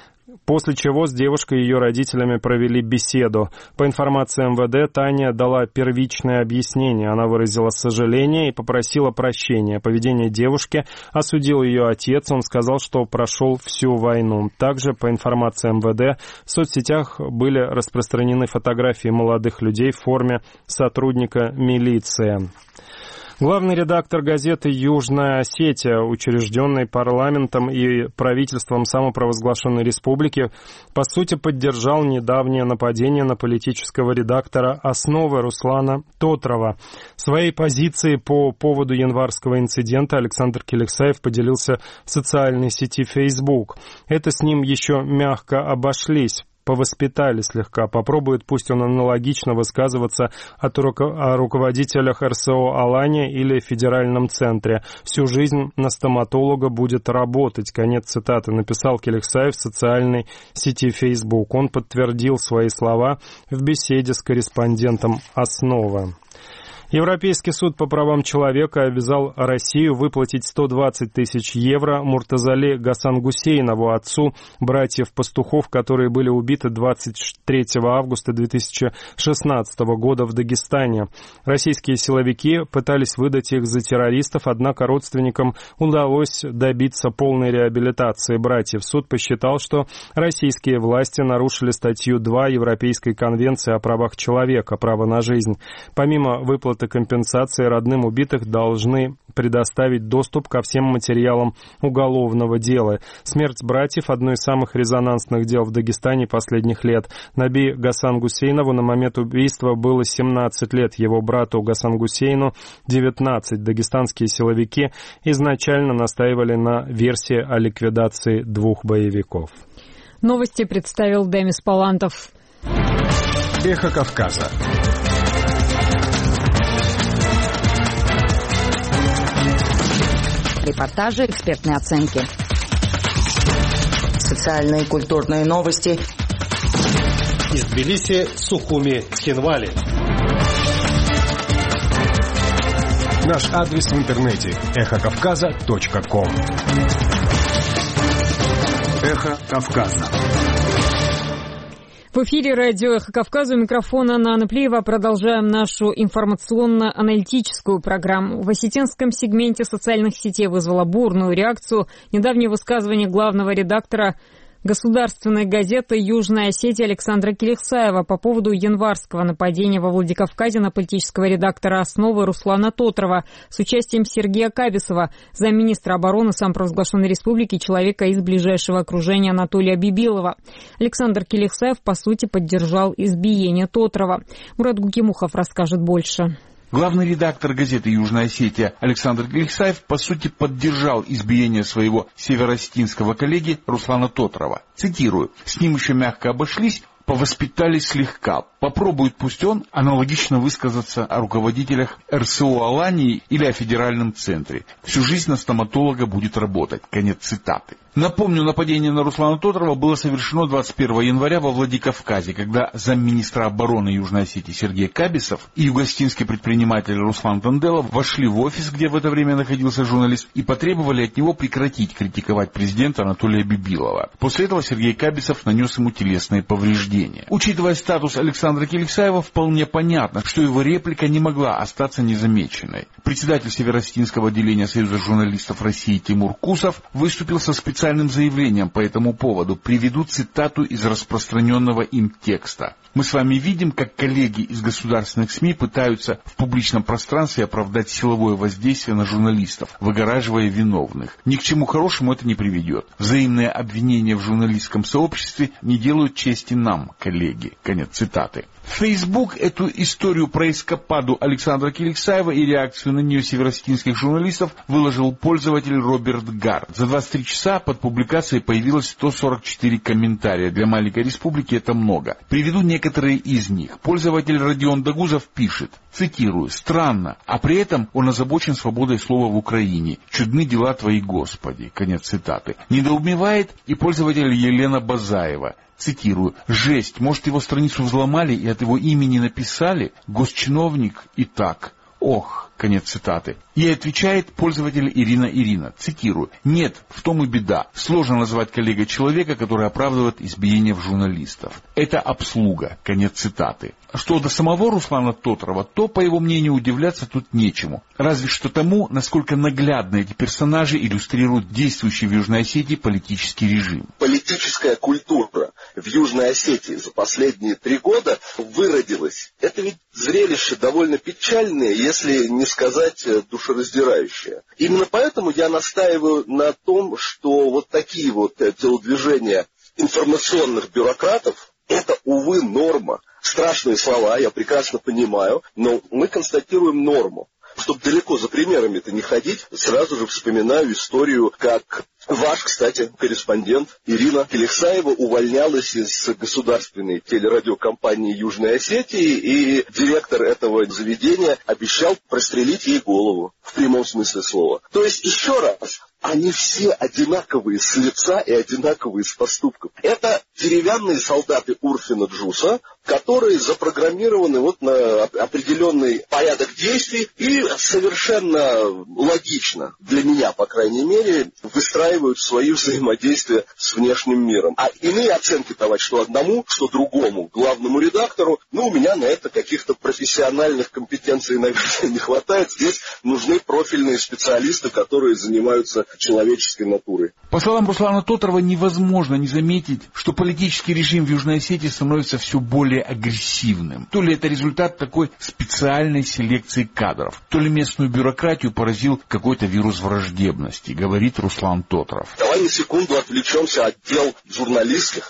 S5: После чего с девушкой и ее родителями провели беседу. По информации МВД, Таня дала первичное объяснение. Она выразила сожаление и попросила прощения. Поведение девушки осудил ее отец. Он сказал, что прошел всю войну. Также, по информации МВД, в соцсетях были распространены фотографии молодых людей в форме сотрудника милиции. Главный редактор газеты «Южная Осетия», учрежденной парламентом и правительством самопровозглашенной республики, по сути поддержал недавнее нападение на политического редактора «Основы» Руслана Тотрова. Своей позицией по поводу январского инцидента Александр Келексаев поделился в социальной сети Facebook. Это с ним еще мягко обошлись. Повоспитали слегка. Попробует, пусть он аналогично высказываться от руко- о руководителях РСО «Алания» или Федеральном центре. Всю жизнь на стоматолога будет работать. Конец цитаты, написал Келексаев в социальной сети Facebook. Он подтвердил свои слова в беседе с корреспондентом «Основы». Европейский суд по правам человека обязал Россию выплатить сто двадцать тысяч евро Муртазале Гасангусейнову, отцу братьев-пастухов, которые были убиты двадцать третьего августа две тысячи шестнадцатого года в Дагестане. Российские силовики пытались выдать их за террористов, однако родственникам удалось добиться полной реабилитации братьев. Суд посчитал, что российские власти нарушили статью два Европейской конвенции о правах человека, право на жизнь. Помимо выплаты компенсации, родным убитых должны предоставить доступ ко всем материалам уголовного дела. Смерть братьев – одно из самых резонансных дел в Дагестане последних лет. Наби Гасан-Гусейнову на момент убийства было семнадцать лет, его брату Гасан-Гусейну – девятнадцать. Дагестанские силовики изначально настаивали на версии о ликвидации двух боевиков.
S1: Новости представил Демис Палантов.
S19: Эхо Кавказа.
S9: Репортажи, экспертные оценки.
S21: Социальные и культурные новости.
S2: Из Тбилиси, Сухуми, Цхинвали.
S19: Наш адрес в интернете эхо кавказа точка ком. Эхо Кавказа.
S1: В эфире радио «Эхо Кавказа», у микрофона Анна Плиева. Продолжаем нашу информационно-аналитическую программу. В осетинском сегменте социальных сетей вызвало бурную реакцию недавнее высказывание главного редактора государственной газеты «Южная Осетия» Александра Келихсаева по поводу январского нападения во Владикавказе на политического редактора «Основы» Руслана Тотрова с участием Сергея Кабисова, замминистра обороны самопровозглашенной республики, человека из ближайшего окружения Анатолия Бибилова. Александр Келихсаев, по сути, поддержал избиение Тотрова. Мурат Гукимухов расскажет больше.
S4: Главный редактор газеты «Южная Осетия» Александр Келихсаев, по сути, поддержал избиение своего северо-осетинского коллеги Руслана Тотрова. Цитирую: «С ним еще мягко обошлись, повоспитали слегка. Попробует пусть он аналогично высказаться о руководителях эр эс о Алании или о федеральном центре. Всю жизнь на стоматолога будет работать». Конец цитаты. Напомню, нападение на Руслана Тотрова было совершено двадцать первого января во Владикавказе, когда замминистра обороны Южной Осетии Сергей Кабисов и югостинский предприниматель Руслан Танделов вошли в офис, где в это время находился журналист, и потребовали от него прекратить критиковать президента Анатолия Бибилова. После этого Сергей Кабисов нанес ему телесные повреждения. Учитывая статус Александра Келихсаева, вполне понятно, что его реплика не могла остаться незамеченной. Председатель Северо-Осетинского отделения Союза журналистов России Тимур Кусов выступил со специальным специальным заявлением по этому поводу. Приведу цитату из распространенного им текста. «Мы с вами видим, как коллеги из государственных СМИ пытаются в публичном пространстве оправдать силовое воздействие на журналистов, выгораживая виновных. Ни к чему хорошему это не приведет. Взаимные обвинения в журналистском сообществе не делают чести нам, коллеги». Конец цитаты. В Facebook эту историю про эскападу Александра Келихсаева и реакцию на нее северо-осетинских журналистов выложил пользователь Роберт Гар. За двадцать три часа под публикацией появилось сто сорок четыре комментария. Для маленькой республики это много. Приведу некоторые из них. Пользователь Родион Дагузов пишет, цитирую: «Странно, а при этом он озабочен свободой слова в Украине. Чудны дела твои, Господи». Конец цитаты. Недоумевает и пользователь Елена Базаева. Цитирую: «Жесть, может, его страницу взломали и от его имени написали? Госчиновник и так. Ох». Конец цитаты. И отвечает пользователь Ирина Ирина. Цитирую: «Нет, в том и беда. Сложно назвать коллегой человека, который оправдывает избиение в журналистов. Это обслуга». Конец цитаты. Что до самого Руслана Тотрова, то, по его мнению, удивляться тут нечему. Разве что тому, насколько наглядно эти персонажи иллюстрируют действующий в Южной Осетии политический режим.
S22: Политическая культура в Южной Осетии за последние три года выродилась. Это ведь зрелище довольно печальное, если не сказать душераздирающее. Именно поэтому я настаиваю на том, что вот такие вот телодвижения информационных бюрократов — это, увы, норма. Страшные слова, я прекрасно понимаю, но мы констатируем норму. Чтобы далеко за примерами-то не ходить, сразу же вспоминаю историю, как ваш, кстати, корреспондент Ирина Келихсаева увольнялась из государственной телерадиокомпании Южной Осетии, и директор этого заведения обещал прострелить ей голову, в прямом смысле слова. То есть, еще раз, они все одинаковые с лица и одинаковые с поступков. Это деревянные солдаты Урфина Джуса, которые запрограммированы вот на определенный порядок действий и совершенно логично, для меня, по крайней мере, выстраивают свои взаимодействия с внешним миром. А иные оценки давать что одному, что другому главному редактору, ну, у меня на это каких-то профессиональных компетенций, наверное, не хватает. Здесь нужны профильные специалисты, которые занимаются человеческой натурой.
S4: По словам Руслана Тотрова, невозможно не заметить, что политический режим в Южной Осетии становится все более агрессивным. То ли это результат такой специальной селекции кадров, то ли местную бюрократию поразил какой-то вирус враждебности, говорит Руслан Тотров.
S22: Давай на секунду отвлечемся от дел журналистских.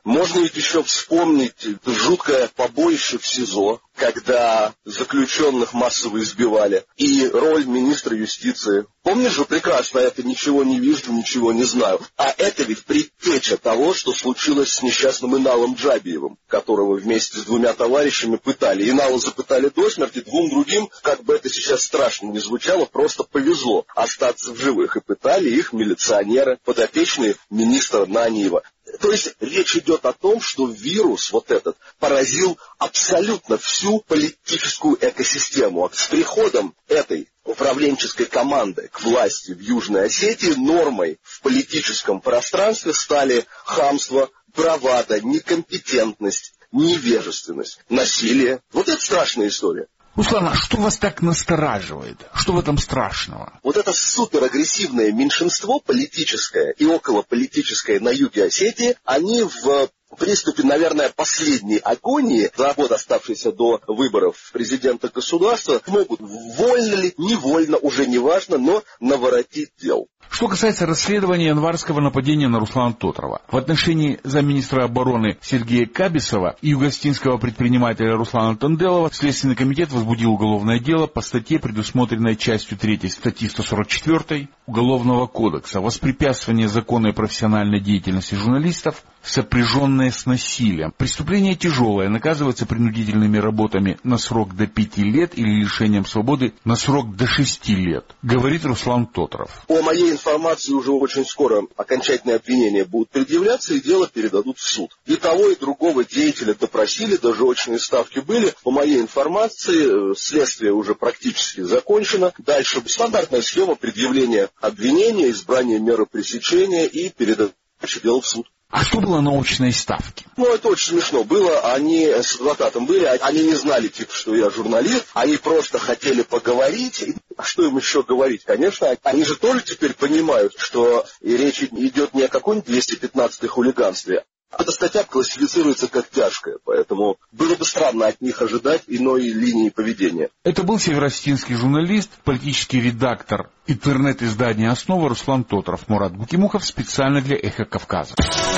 S22: Можно ведь еще вспомнить жуткое побоище в СИЗО, когда заключенных массово избивали, и роль министра юстиции. Помнишь же прекрасно, это ничего не вижу, ничего не знаю. А это ведь предтеча того, что случилось с несчастным Иналом Джабиевым, которого вместе с двумя товарищами пытали. Инала запытали до смерти, двум другим, как бы это сейчас страшно не звучало, просто повезло остаться в живых. И пытали их милиционеры, подопечные министра Наниева. То есть речь идет о том, что вирус вот этот поразил абсолютно всю политическую экосистему. А с приходом этой управленческой команды к власти в Южной Осетии нормой в политическом пространстве стали хамство, бравада, некомпетентность, невежественность, насилие. Вот это страшная история.
S4: Руслан, а что вас так настораживает? Что в этом страшного?
S22: Вот это суперагрессивное меньшинство политическое и околополитическое на юге Осетии, они в приступе, наверное, последней агонии, за год оставшейся до выборов президента государства, могут вольно ли, невольно, уже не важно, но наворотить дел.
S4: Что касается расследования январского нападения на Руслана Тотрова, в отношении замминистра обороны Сергея Кабисова и югостинского предпринимателя Руслана Танделова Следственный комитет возбудил уголовное дело по статье, предусмотренной частью третьей статьи сто сорок четыре Уголовного кодекса «Воспрепятствование законной профессиональной деятельности журналистов, сопряженное с насилием». Преступление тяжелое, наказывается принудительными работами на срок до пяти лет или лишением свободы на срок до шести лет, говорит Руслан Тотров.
S22: По моей информации, уже очень скоро окончательные обвинения будут предъявляться и дело передадут в суд. И того, и другого деятеля допросили, даже очные ставки были. По моей информации, следствие уже практически закончено. Дальше стандартная схема предъявления обвинения, избрания меры пресечения и передачи дела в суд.
S4: А что было на очной ставке?
S22: Ну, это очень смешно было. Они с адвокатом были, они не знали, типа, что я журналист. Они просто хотели поговорить. А что им еще говорить? Конечно, они же тоже теперь понимают, что и речь идет не о каком-нибудь двести пятнадцатой хулиганстве. Эта статья классифицируется как тяжкая, поэтому было бы странно от них ожидать иной линии поведения.
S4: Это был северостинский журналист, политический редактор интернет-издания «Основа» Руслан Тотров. Мурат Букимухов специально для «Эхо Кавказа».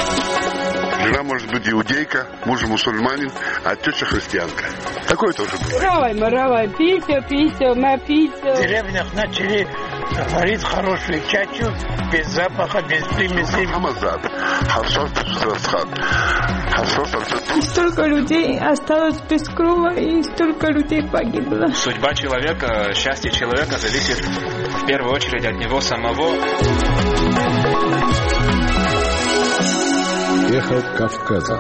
S6: Жена может быть иудейка, муж мусульманин, а тетя христианка. Такое тоже бывает.
S7: Равай, маравай, пися, пися, напися.
S23: В деревнях начали варить хорошую чачу, без запаха, без примесей.
S6: Хамазад, харсот, сасхат, харсот,
S7: столько людей осталось без крова, и столько людей погибло.
S24: Судьба человека, счастье человека зависит в первую очередь от него самого.
S19: Эхо Кавказа.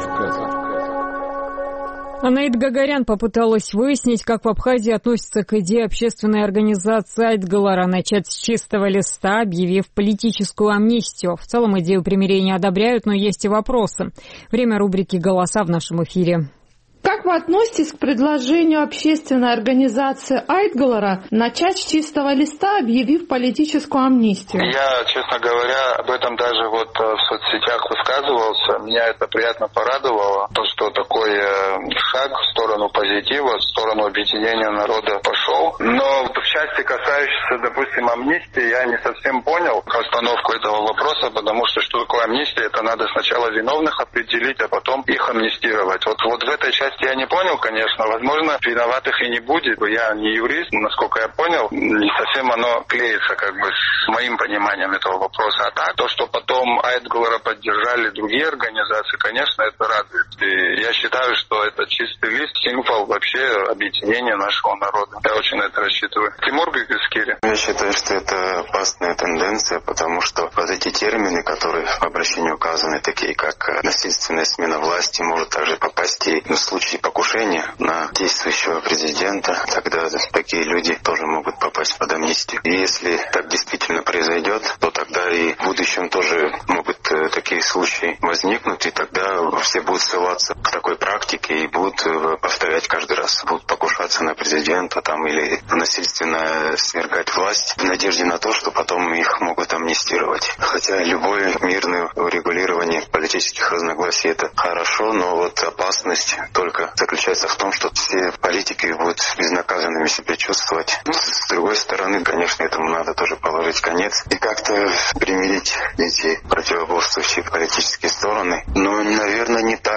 S1: Анаит Гагарян попыталась выяснить, как в Абхазии относятся к идее общественной организации Айтгалара начать с чистого листа, объявив политическую амнистию. В целом идею примирения одобряют, но есть и вопросы. Время рубрики «Голоса» в нашем эфире.
S25: Как вы относитесь к предложению общественной организации Айтгалара начать с чистого листа, объявив политическую амнистию?
S26: Я, честно говоря, об этом даже вот в соцсетях высказывался. Меня это приятно порадовало, то, что такой шаг в сторону позитива, в сторону объединения народа пошел. Но в части, касающейся, допустим, амнистии, я не совсем понял постановку этого вопроса, потому что что такое амнистия, это надо сначала виновных определить, а потом их амнистировать. Вот, вот в этой части я не понял, конечно. Возможно, виноватых и не будет. Я не юрист, насколько я понял, не совсем оно клеится как бы с моим пониманием этого вопроса. А так, то, что потом Айтгалара поддержали другие организации, конечно, это радует. И я считаю, что это чистый лист, символ вообще объединения нашего народа. Я очень на это рассчитываю. Тимур Бекбискири.
S27: Я считаю, что это опасная тенденция, потому что вот эти термины, которые в обращении указаны, такие как насильственная смена власти, может также попасть и в случае покушения на действующего президента, тогда такие люди тоже могут попасть под амнистию. И если так действительно произойдет, то тогда и в будущем тоже могут такие случаи возникнуть, и тогда все будут ссылаться к такой практике и будут повторять каждый раз. Будут покушаться на президента там или насильственно свергать власть в надежде на то, что потом их могут амнистировать. Хотя любое мирное урегулирование политических разногласий это хорошо, но вот опасность только заключается в том, что все политики будут безнаказанными себя чувствовать. Ну, с другой стороны, конечно, этому надо тоже положить конец и как-то примирить эти противоборствующие политические стороны. Но, наверное, не так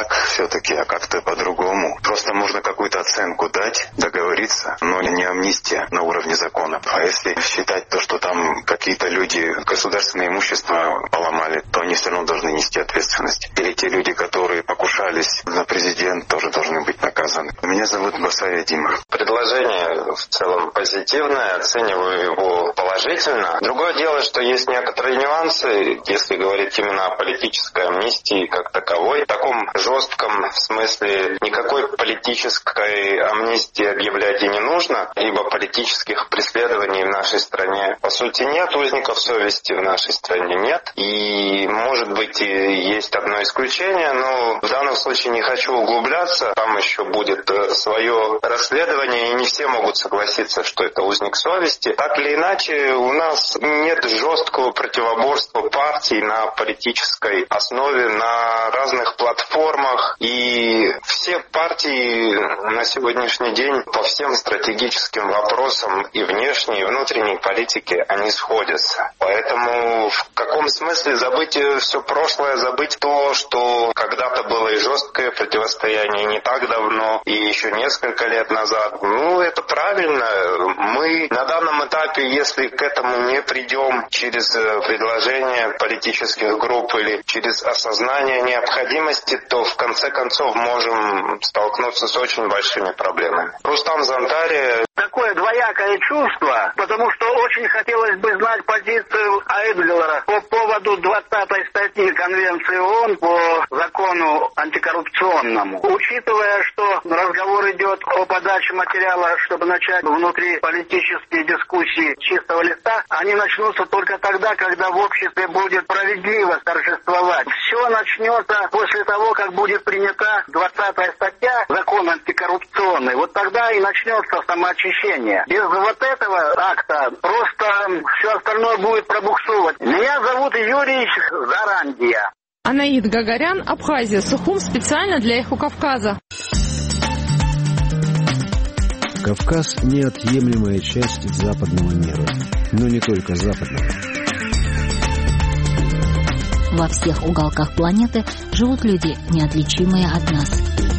S27: руки, а как-то по-другому. Просто можно какую-то оценку дать, договориться, но не амнистия на уровне закона. А если считать то, что там какие-то люди государственное имущество поломали, то они все равно должны нести ответственность. Или те люди, которые покушались на президента, тоже должны быть наказаны. Меня зовут Басария Дима.
S10: Предложение в целом позитивное, оцениваю его положительно. Другое дело, что есть некоторые нюансы, если говорить именно о политической амнистии как таковой. В таком жестком смысле никакой политической амнистии объявлять и не нужно, ибо политических преследований в нашей стране по сути нет, узников совести в нашей стране нет. И может быть и есть одно исключение, но в данном случае не хочу углубляться, там еще будет свое расследование, и не все могут согласиться, что это узник совести. Так или иначе, у нас нет жесткого противоборства партий на политической основе, на разных платформах, и все партии на сегодняшний день по всем стратегическим вопросам и внешней, и внутренней политики они сходятся. Поэтому в каком смысле забыть все прошлое, забыть то, что когда-то было и жесткое противостояние не так давно, и еще несколько лет назад. Ну, это правильно. Мы на данном этапе, если к этому не придем через предложение политических групп или через осознание необходимости, то в конце концов можем столкнуться с очень большими проблемами. Рустам Зантария.
S11: Такое двоякое чувство, потому что очень хотелось бы знать позицию Айдгалера по поводу двадцатой статьи Конвенции ООН по закону антикоррупционному. Учитывая, что разговор идет о подаче материала, чтобы начать внутриполитические дискуссии с чистого листа, они начнутся только тогда, когда в обществе будет справедливо торжествовать. Все начнется после того, как будет принята двадцатая статья закона антикоррупционный. Вот тогда и начнется самоочищение. Без вот этого акта просто все остальное будет пробуксовывать. Меня зовут Юрий Зарандия.
S25: Анаид Гагарян, Абхазия, Сухум, специально для «Эхо Кавказа».
S13: Кавказ – неотъемлемая часть западного мира, но не только западного.
S8: Во всех уголках планеты живут люди, неотличимые от нас.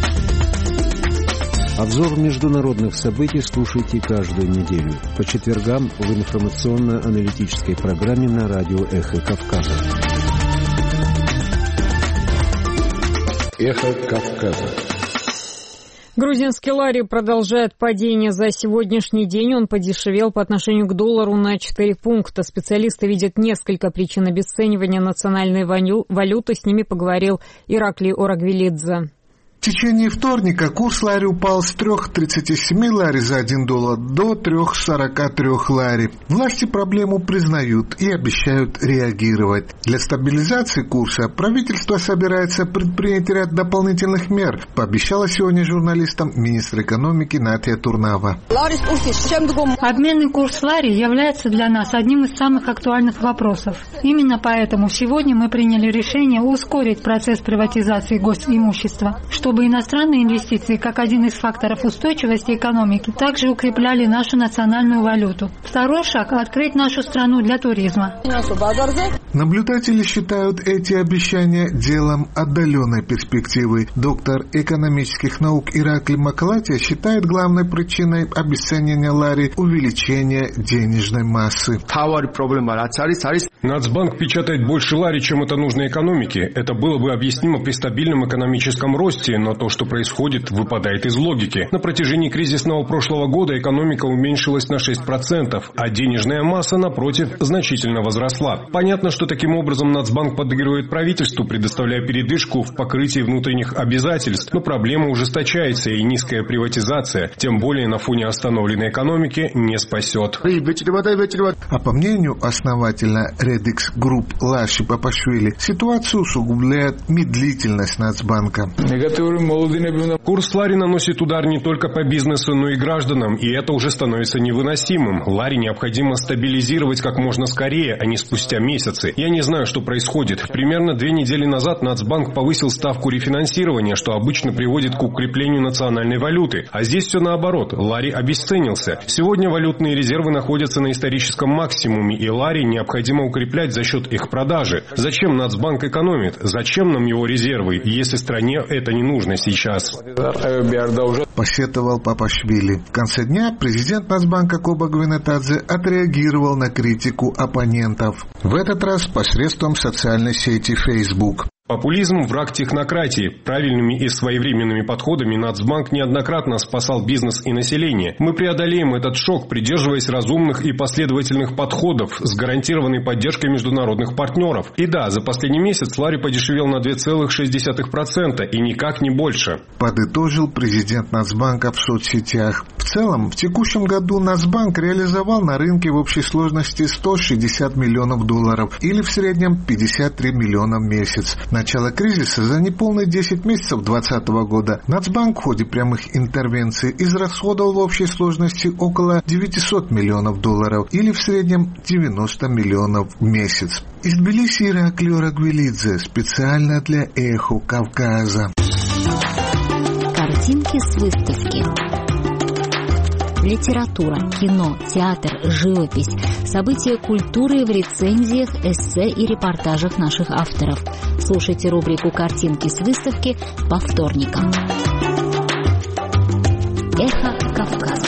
S13: Обзор международных событий слушайте каждую неделю по четвергам в информационно-аналитической программе на радио «Эхо Кавказа».
S19: «Эхо Кавказа».
S1: Грузинский лари продолжает падение. За сегодняшний день он подешевел по отношению к доллару на четыре пункта. Специалисты видят несколько причин обесценивания национальной валюты. С ними поговорил Ираклий Орагвелидзе.
S14: В течение вторника курс лари упал с трёх тридцати семи лари за один доллар до трёх сорока трёх лари. Власти проблему признают и обещают реагировать. Для стабилизации курса правительство собирается предпринять ряд дополнительных мер, пообещала сегодня журналистам министр экономики Натья Турнава.
S15: Обменный курс лари является для нас одним из самых актуальных вопросов. Именно поэтому сегодня мы приняли решение ускорить процесс приватизации госимущества, чтобы чтобы иностранные инвестиции, как один из факторов устойчивости экономики, также укрепляли нашу национальную валюту. Второй шаг – открыть нашу страну для туризма.
S14: Наблюдатели считают эти обещания делом отдаленной перспективы. Доктор экономических наук Ираклий Макалатия считает главной причиной обесценивания лари увеличение денежной массы.
S19: Нацбанк печатает больше лари, чем это нужно экономике. Это было бы объяснимо при стабильном экономическом росте, но то, что происходит, выпадает из логики. На протяжении кризисного прошлого года экономика уменьшилась на шесть процентов, а денежная масса, напротив, значительно возросла. Понятно, что таким образом Нацбанк подыгрывает правительству, предоставляя передышку в покрытии внутренних обязательств, но проблема ужесточается, и низкая приватизация, тем более на фоне остановленной экономики, не спасет.
S14: А по мнению основателя Redix Group Лаши Папашвили, ситуацию усугубляет медлительность Нацбанка.
S19: Курс лари наносит удар не только по бизнесу, но и гражданам, и это уже становится невыносимым. Лари необходимо стабилизировать как можно скорее, а не спустя месяцы. Я не знаю, что происходит. Примерно две недели назад Нацбанк повысил ставку рефинансирования, что обычно приводит к укреплению национальной валюты. А здесь все наоборот. Лари обесценился. Сегодня валютные резервы находятся на историческом максимуме, и лари необходимо укреплять за счет их продажи. Зачем Нацбанк экономит? Зачем нам его резервы, если стране это не нужно? нужно сейчас.
S14: Посетовал Папашвили. В конце дня президент Нацбанка Коба Гвинетадзе отреагировал на критику оппонентов. В этот раз посредством социальной сети Facebook.
S19: Популизм – враг технократии. Правильными и своевременными подходами Нацбанк неоднократно спасал бизнес и население. Мы преодолеем этот шок, придерживаясь разумных и последовательных подходов с гарантированной поддержкой международных партнеров. И да, за последний месяц лари подешевел на два целых шесть десятых процента и никак не больше.
S14: Подытожил президент Нацбанка в соцсетях. В целом, в текущем году Нацбанк реализовал на рынке в общей сложности сто шестьдесят миллионов долларов или в среднем пятьдесят три миллиона в месяц. Начало кризиса за неполные десять месяцев две тысячи двадцатого года Нацбанк в ходе прямых интервенций израсходовал в общей сложности около девятьсот миллионов долларов или в среднем девяносто миллионов в месяц. Из Тбилиси Ираклий Орагвелидзе специально для «Эхо Кавказа».
S8: Картинки с выставки. Литература, кино, театр, живопись, события культуры в рецензиях, эссе и репортажах наших авторов. Слушайте рубрику «Картинки с выставки» по вторникам. Эхо Кавказа.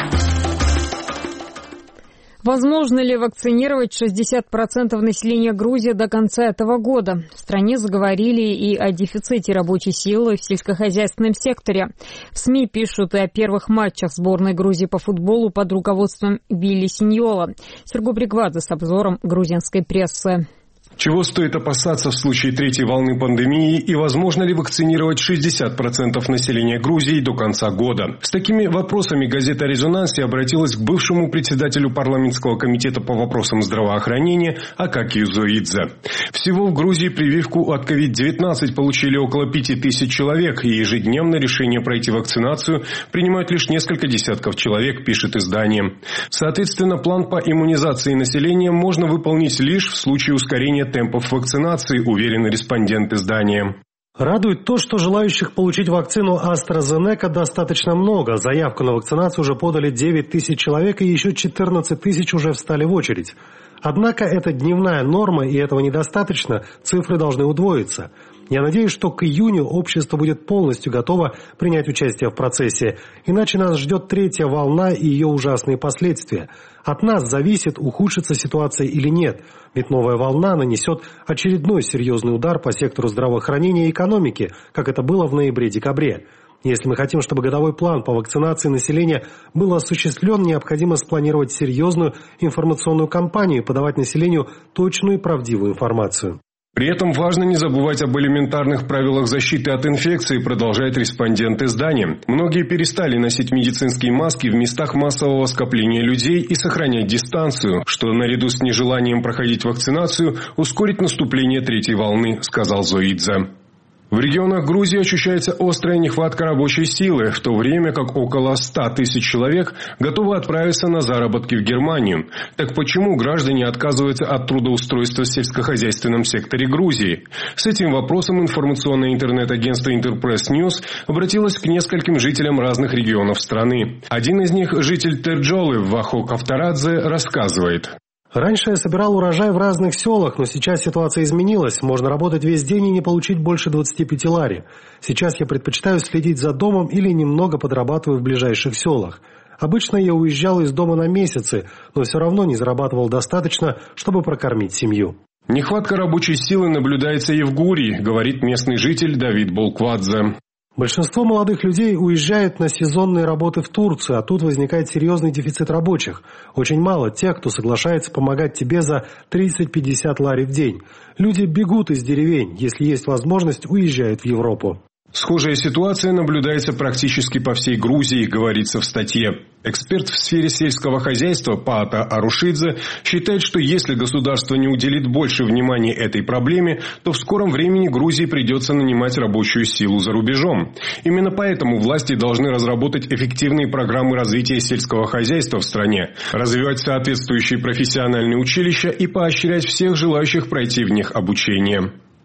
S1: Возможно ли вакцинировать шестьдесят процентов населения Грузии до конца этого года? В стране заговорили и о дефиците рабочей силы в сельскохозяйственном секторе. В СМИ пишут и о первых матчах сборной Грузии по футболу под руководством Вилли Синьола. Серго Бригвадзе с обзором грузинской прессы.
S19: Чего стоит опасаться в случае третьей волны пандемии и возможно ли вакцинировать шестьдесят процентов населения Грузии до конца года? С такими вопросами газета «О резонансе» обратилась к бывшему председателю парламентского комитета по вопросам здравоохранения Акакию Зоидзе. Всего в Грузии прививку от ковид девятнадцать получили около пяти тысяч человек, и ежедневно решение пройти вакцинацию принимают лишь несколько десятков человек, пишет издание. Соответственно, план по иммунизации населения можно выполнить лишь в случае ускорения темпов вакцинации, уверены респондент издания.
S2: Радует то, что желающих получить вакцину AstraZeneca достаточно много. Заявку на вакцинацию уже подали девять тысяч человек, и еще четырнадцать тысяч уже встали в очередь. Однако это дневная норма, и этого недостаточно, цифры должны удвоиться. Я надеюсь, что к июню общество будет полностью готово принять участие в процессе, иначе нас ждет третья волна и ее ужасные последствия. От нас зависит, ухудшится ситуация или нет, ведь новая волна нанесет очередной серьезный удар по сектору здравоохранения и экономики, как это было в ноябре-декабре. Если мы хотим, чтобы годовой план по вакцинации населения был осуществлен, необходимо спланировать серьезную информационную кампанию и подавать населению точную и правдивую информацию.
S19: При этом важно не забывать об элементарных правилах защиты от инфекции, продолжает респондент издания. Многие перестали носить медицинские маски в местах массового скопления людей и сохранять дистанцию, что наряду с нежеланием проходить вакцинацию ускорит наступление третьей волны, сказал Зоидзе. В регионах Грузии ощущается острая нехватка рабочей силы, в то время как около ста тысяч человек готовы отправиться на заработки в Германию. Так почему граждане отказываются от трудоустройства в сельскохозяйственном секторе Грузии? С этим вопросом информационное интернет-агентство Интерпресс Ньюс обратилось к нескольким жителям разных регионов страны. Один из них, житель Терджолы в Вахо Кавторадзе, рассказывает.
S2: Раньше я собирал урожай в разных селах, но сейчас ситуация изменилась. Можно работать весь день и не получить больше двадцати пяти лари. Сейчас я предпочитаю следить за домом или немного подрабатываю в ближайших селах. Обычно я уезжал из дома на месяцы, но все равно не зарабатывал достаточно, чтобы прокормить семью.
S19: Нехватка рабочей силы наблюдается и в Гурии, говорит местный житель Давид Болквадзе.
S2: Большинство молодых людей уезжают на сезонные работы в Турцию, а тут возникает серьезный дефицит рабочих. Очень мало тех, кто соглашается помогать тебе за тридцать-пятьдесят лари в день. Люди бегут из деревень, если есть возможность, уезжают в Европу.
S19: Схожая ситуация наблюдается практически по всей Грузии, говорится в статье. Эксперт в сфере сельского хозяйства Паата Арушидзе считает, что если государство не уделит больше внимания этой проблеме, то в скором времени Грузии придется нанимать рабочую силу за рубежом. Именно поэтому власти должны разработать эффективные программы развития сельского хозяйства в стране, развивать соответствующие профессиональные училища и поощрять всех желающих пройти в них обучение.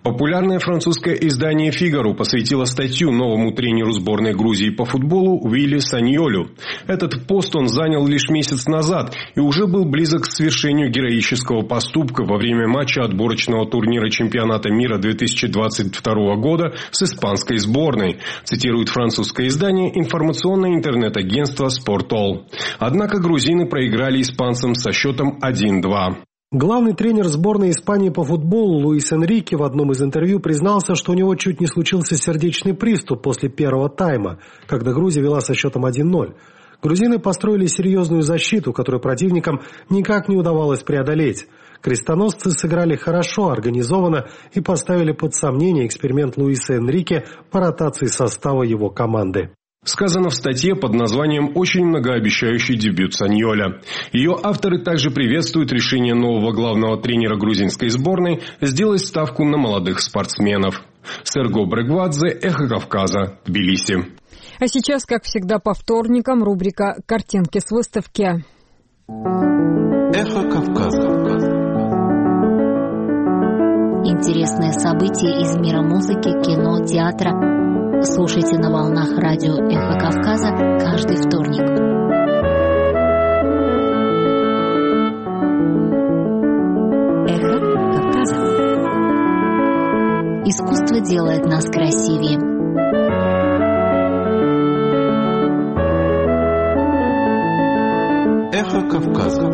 S19: Популярное французское издание «Фигаро» посвятило статью новому тренеру сборной Грузии по футболу Уилли Саньолю. Этот пост он занял лишь месяц назад и уже был близок к свершению героического поступка во время матча отборочного турнира чемпионата мира две тысячи двадцать второго года с испанской сборной, цитирует французское издание информационное интернет-агентство «Спортол». Однако грузины проиграли испанцам со счетом один-два.
S2: Главный тренер сборной Испании по футболу Луис Энрике в одном из интервью признался, что у него чуть не случился сердечный приступ после первого тайма, когда Грузия вела со счетом один-ноль. Грузины построили серьезную защиту, которую противникам никак не удавалось преодолеть. Крестоносцы сыграли хорошо, организованно и поставили под сомнение эксперимент Луиса Энрике по ротации состава его команды.
S19: Сказано в статье под названием «Очень многообещающий дебют Саньоля». Ее авторы также приветствуют решение нового главного тренера грузинской сборной сделать ставку на молодых спортсменов. Серго Брегвадзе, Эхо Кавказа, Тбилиси.
S1: А сейчас, как всегда, по вторникам рубрика «Картинки с выставки».
S3: Эхо Кавказа.
S8: Интересные события из мира музыки, кино, театра. Слушайте на волнах радио «Эхо Кавказа» каждый вторник. Эхо Кавказа. Искусство делает нас красивее.
S3: Эхо Кавказа.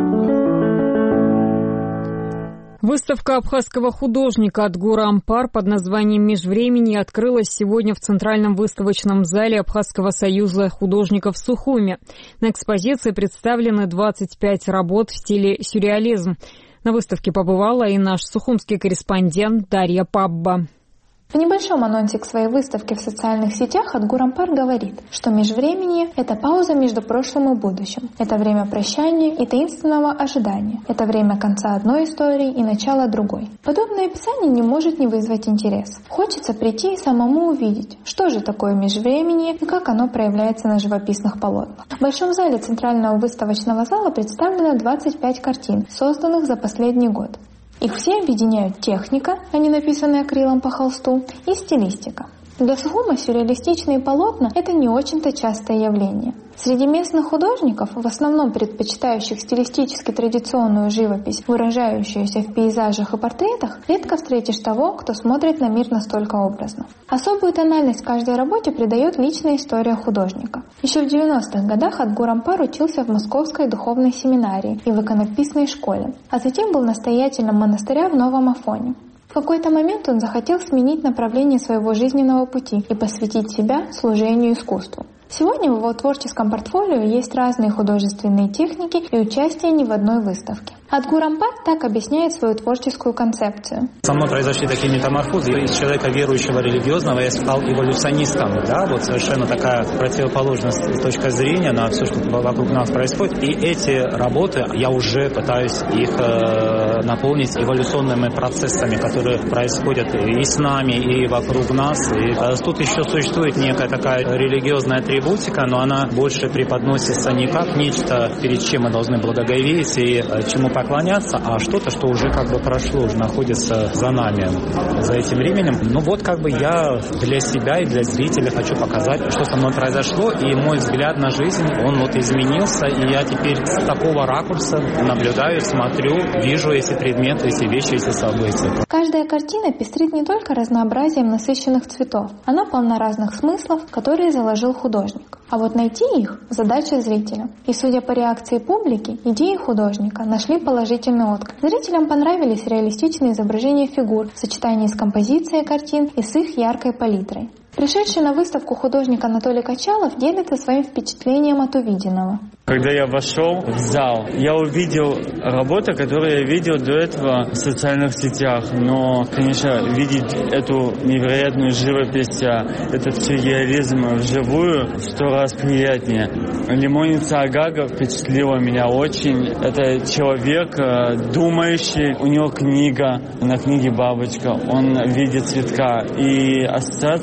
S1: Выставка абхазского художника Адгура Ампар под названием «Межвременье» открылась сегодня в Центральном выставочном зале Абхазского союза художников в Сухуми. На экспозиции представлены двадцать пять работ в стиле сюрреализм. На выставке побывала и наш сухумский корреспондент Дарья Пабба.
S5: В небольшом анонсе к своей выставке в социальных сетях Адгур Ампар говорит, что межвременье – это пауза между прошлым и будущим. Это время прощания и таинственного ожидания. Это время конца одной истории и начала другой. Подобное описание не может не вызвать интерес. Хочется прийти и самому увидеть, что же такое межвременье и как оно проявляется на живописных полотнах. В большом зале Центрального выставочного зала представлено двадцать пять картин, созданных за последний год. Их все объединяют техника, они написаны акрилом по холсту, и стилистика. Для Сухума сюрреалистичные полотна – это не очень-то частое явление. Среди местных художников, в основном предпочитающих стилистически традиционную живопись, выражающуюся в пейзажах и портретах, редко встретишь того, кто смотрит на мир настолько образно. Особую тональность каждой работе придает личная история художника. Еще в девяностых годах Адгур Ампар учился в Московской духовной семинарии и в иконописной школе, а затем был настоятелем монастыря в Новом Афоне. В какой-то момент он захотел сменить направление своего жизненного пути и посвятить себя служению искусству. Сегодня в его творческом портфолио есть разные художественные техники и участие не в одной выставке. Адгур Ампар так объясняет свою творческую концепцию.
S12: Со мной произошли такие метаморфозы. Из человека верующего, религиозного я стал эволюционистом. Да? Вот совершенно такая противоположность точка зрения на все, что вокруг нас происходит. И эти работы, я уже пытаюсь их э, наполнить эволюционными процессами, которые происходят и с нами, и вокруг нас. И, э, тут еще существует некая такая религиозная атрибутика, но она больше преподносится не как нечто, перед чем мы должны благоговеть и э, чему поклоняться, а что-то, что уже как бы прошло, уже находится за нами, за этим временем. Ну вот как бы я для себя и для зрителя хочу показать, что со мной произошло, и мой взгляд на жизнь, он вот изменился, и я теперь с такого ракурса наблюдаю, смотрю, вижу эти предметы, эти вещи, эти события.
S5: Каждая картина пестрит не только разнообразием насыщенных цветов, она полна разных смыслов, которые заложил художник. А вот найти их – задача зрителя. И судя по реакции публики, идеи художника нашли положительный отклик. Зрителям понравились реалистичные изображения фигур в сочетании с композицией картин и с их яркой палитрой. Пришедший на выставку художник Анатолий Качалов делится своим впечатлением от увиденного.
S16: Когда я вошел в зал, я увидел работу, которую я видел до этого в социальных сетях. Но, конечно, видеть эту невероятную живопись, этот сюрреализм вживую в сто раз приятнее. Лимонница Агага впечатлила меня очень. Это человек думающий, у него книга, на книге бабочка, он видит цветка. И ассоциация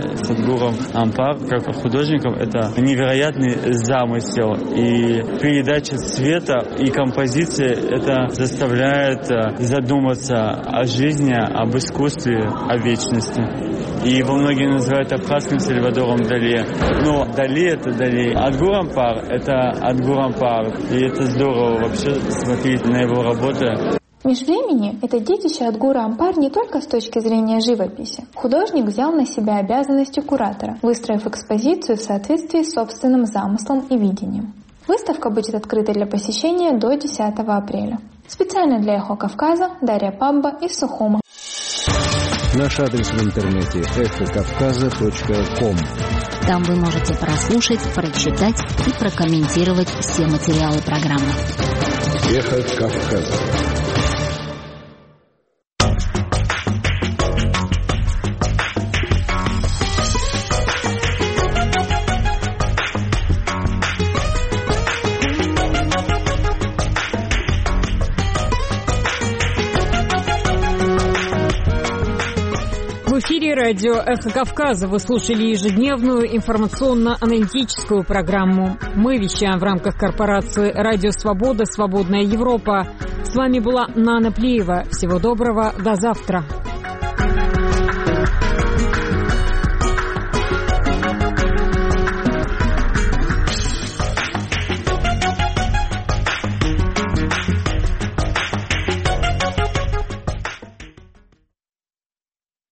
S16: Садгуром Ампар, как художником, это невероятный замысел. И передача цвета и композиции это заставляет задуматься о жизни, об искусстве, о вечности. И его многие называют абхазским Сальвадором Дали. Но Дали это Дали. Адгур Ампар это Адгур Ампар. И это здорово вообще смотреть на его работы.
S5: В межвремени это детище Адгура Ампар не только с точки зрения живописи. Художник взял на себя обязанности куратора, выстроив экспозицию в соответствии с собственным замыслом и видением. Выставка будет открыта для посещения до десятого апреля. Специально для Эхо Кавказа Дарья Пабба из Сухума.
S13: Наш адрес в интернете эхо кавказа точка ком.
S8: Там вы можете прослушать, прочитать и прокомментировать все материалы программы.
S13: Эхо Кавказа.
S1: В эфире радио «Эхо Кавказа». Вы слушали ежедневную информационно-аналитическую программу. Мы вещаем в рамках корпорации «Радио Свобода. Свободная Европа». С вами была Нана Плиева. Всего доброго. До завтра.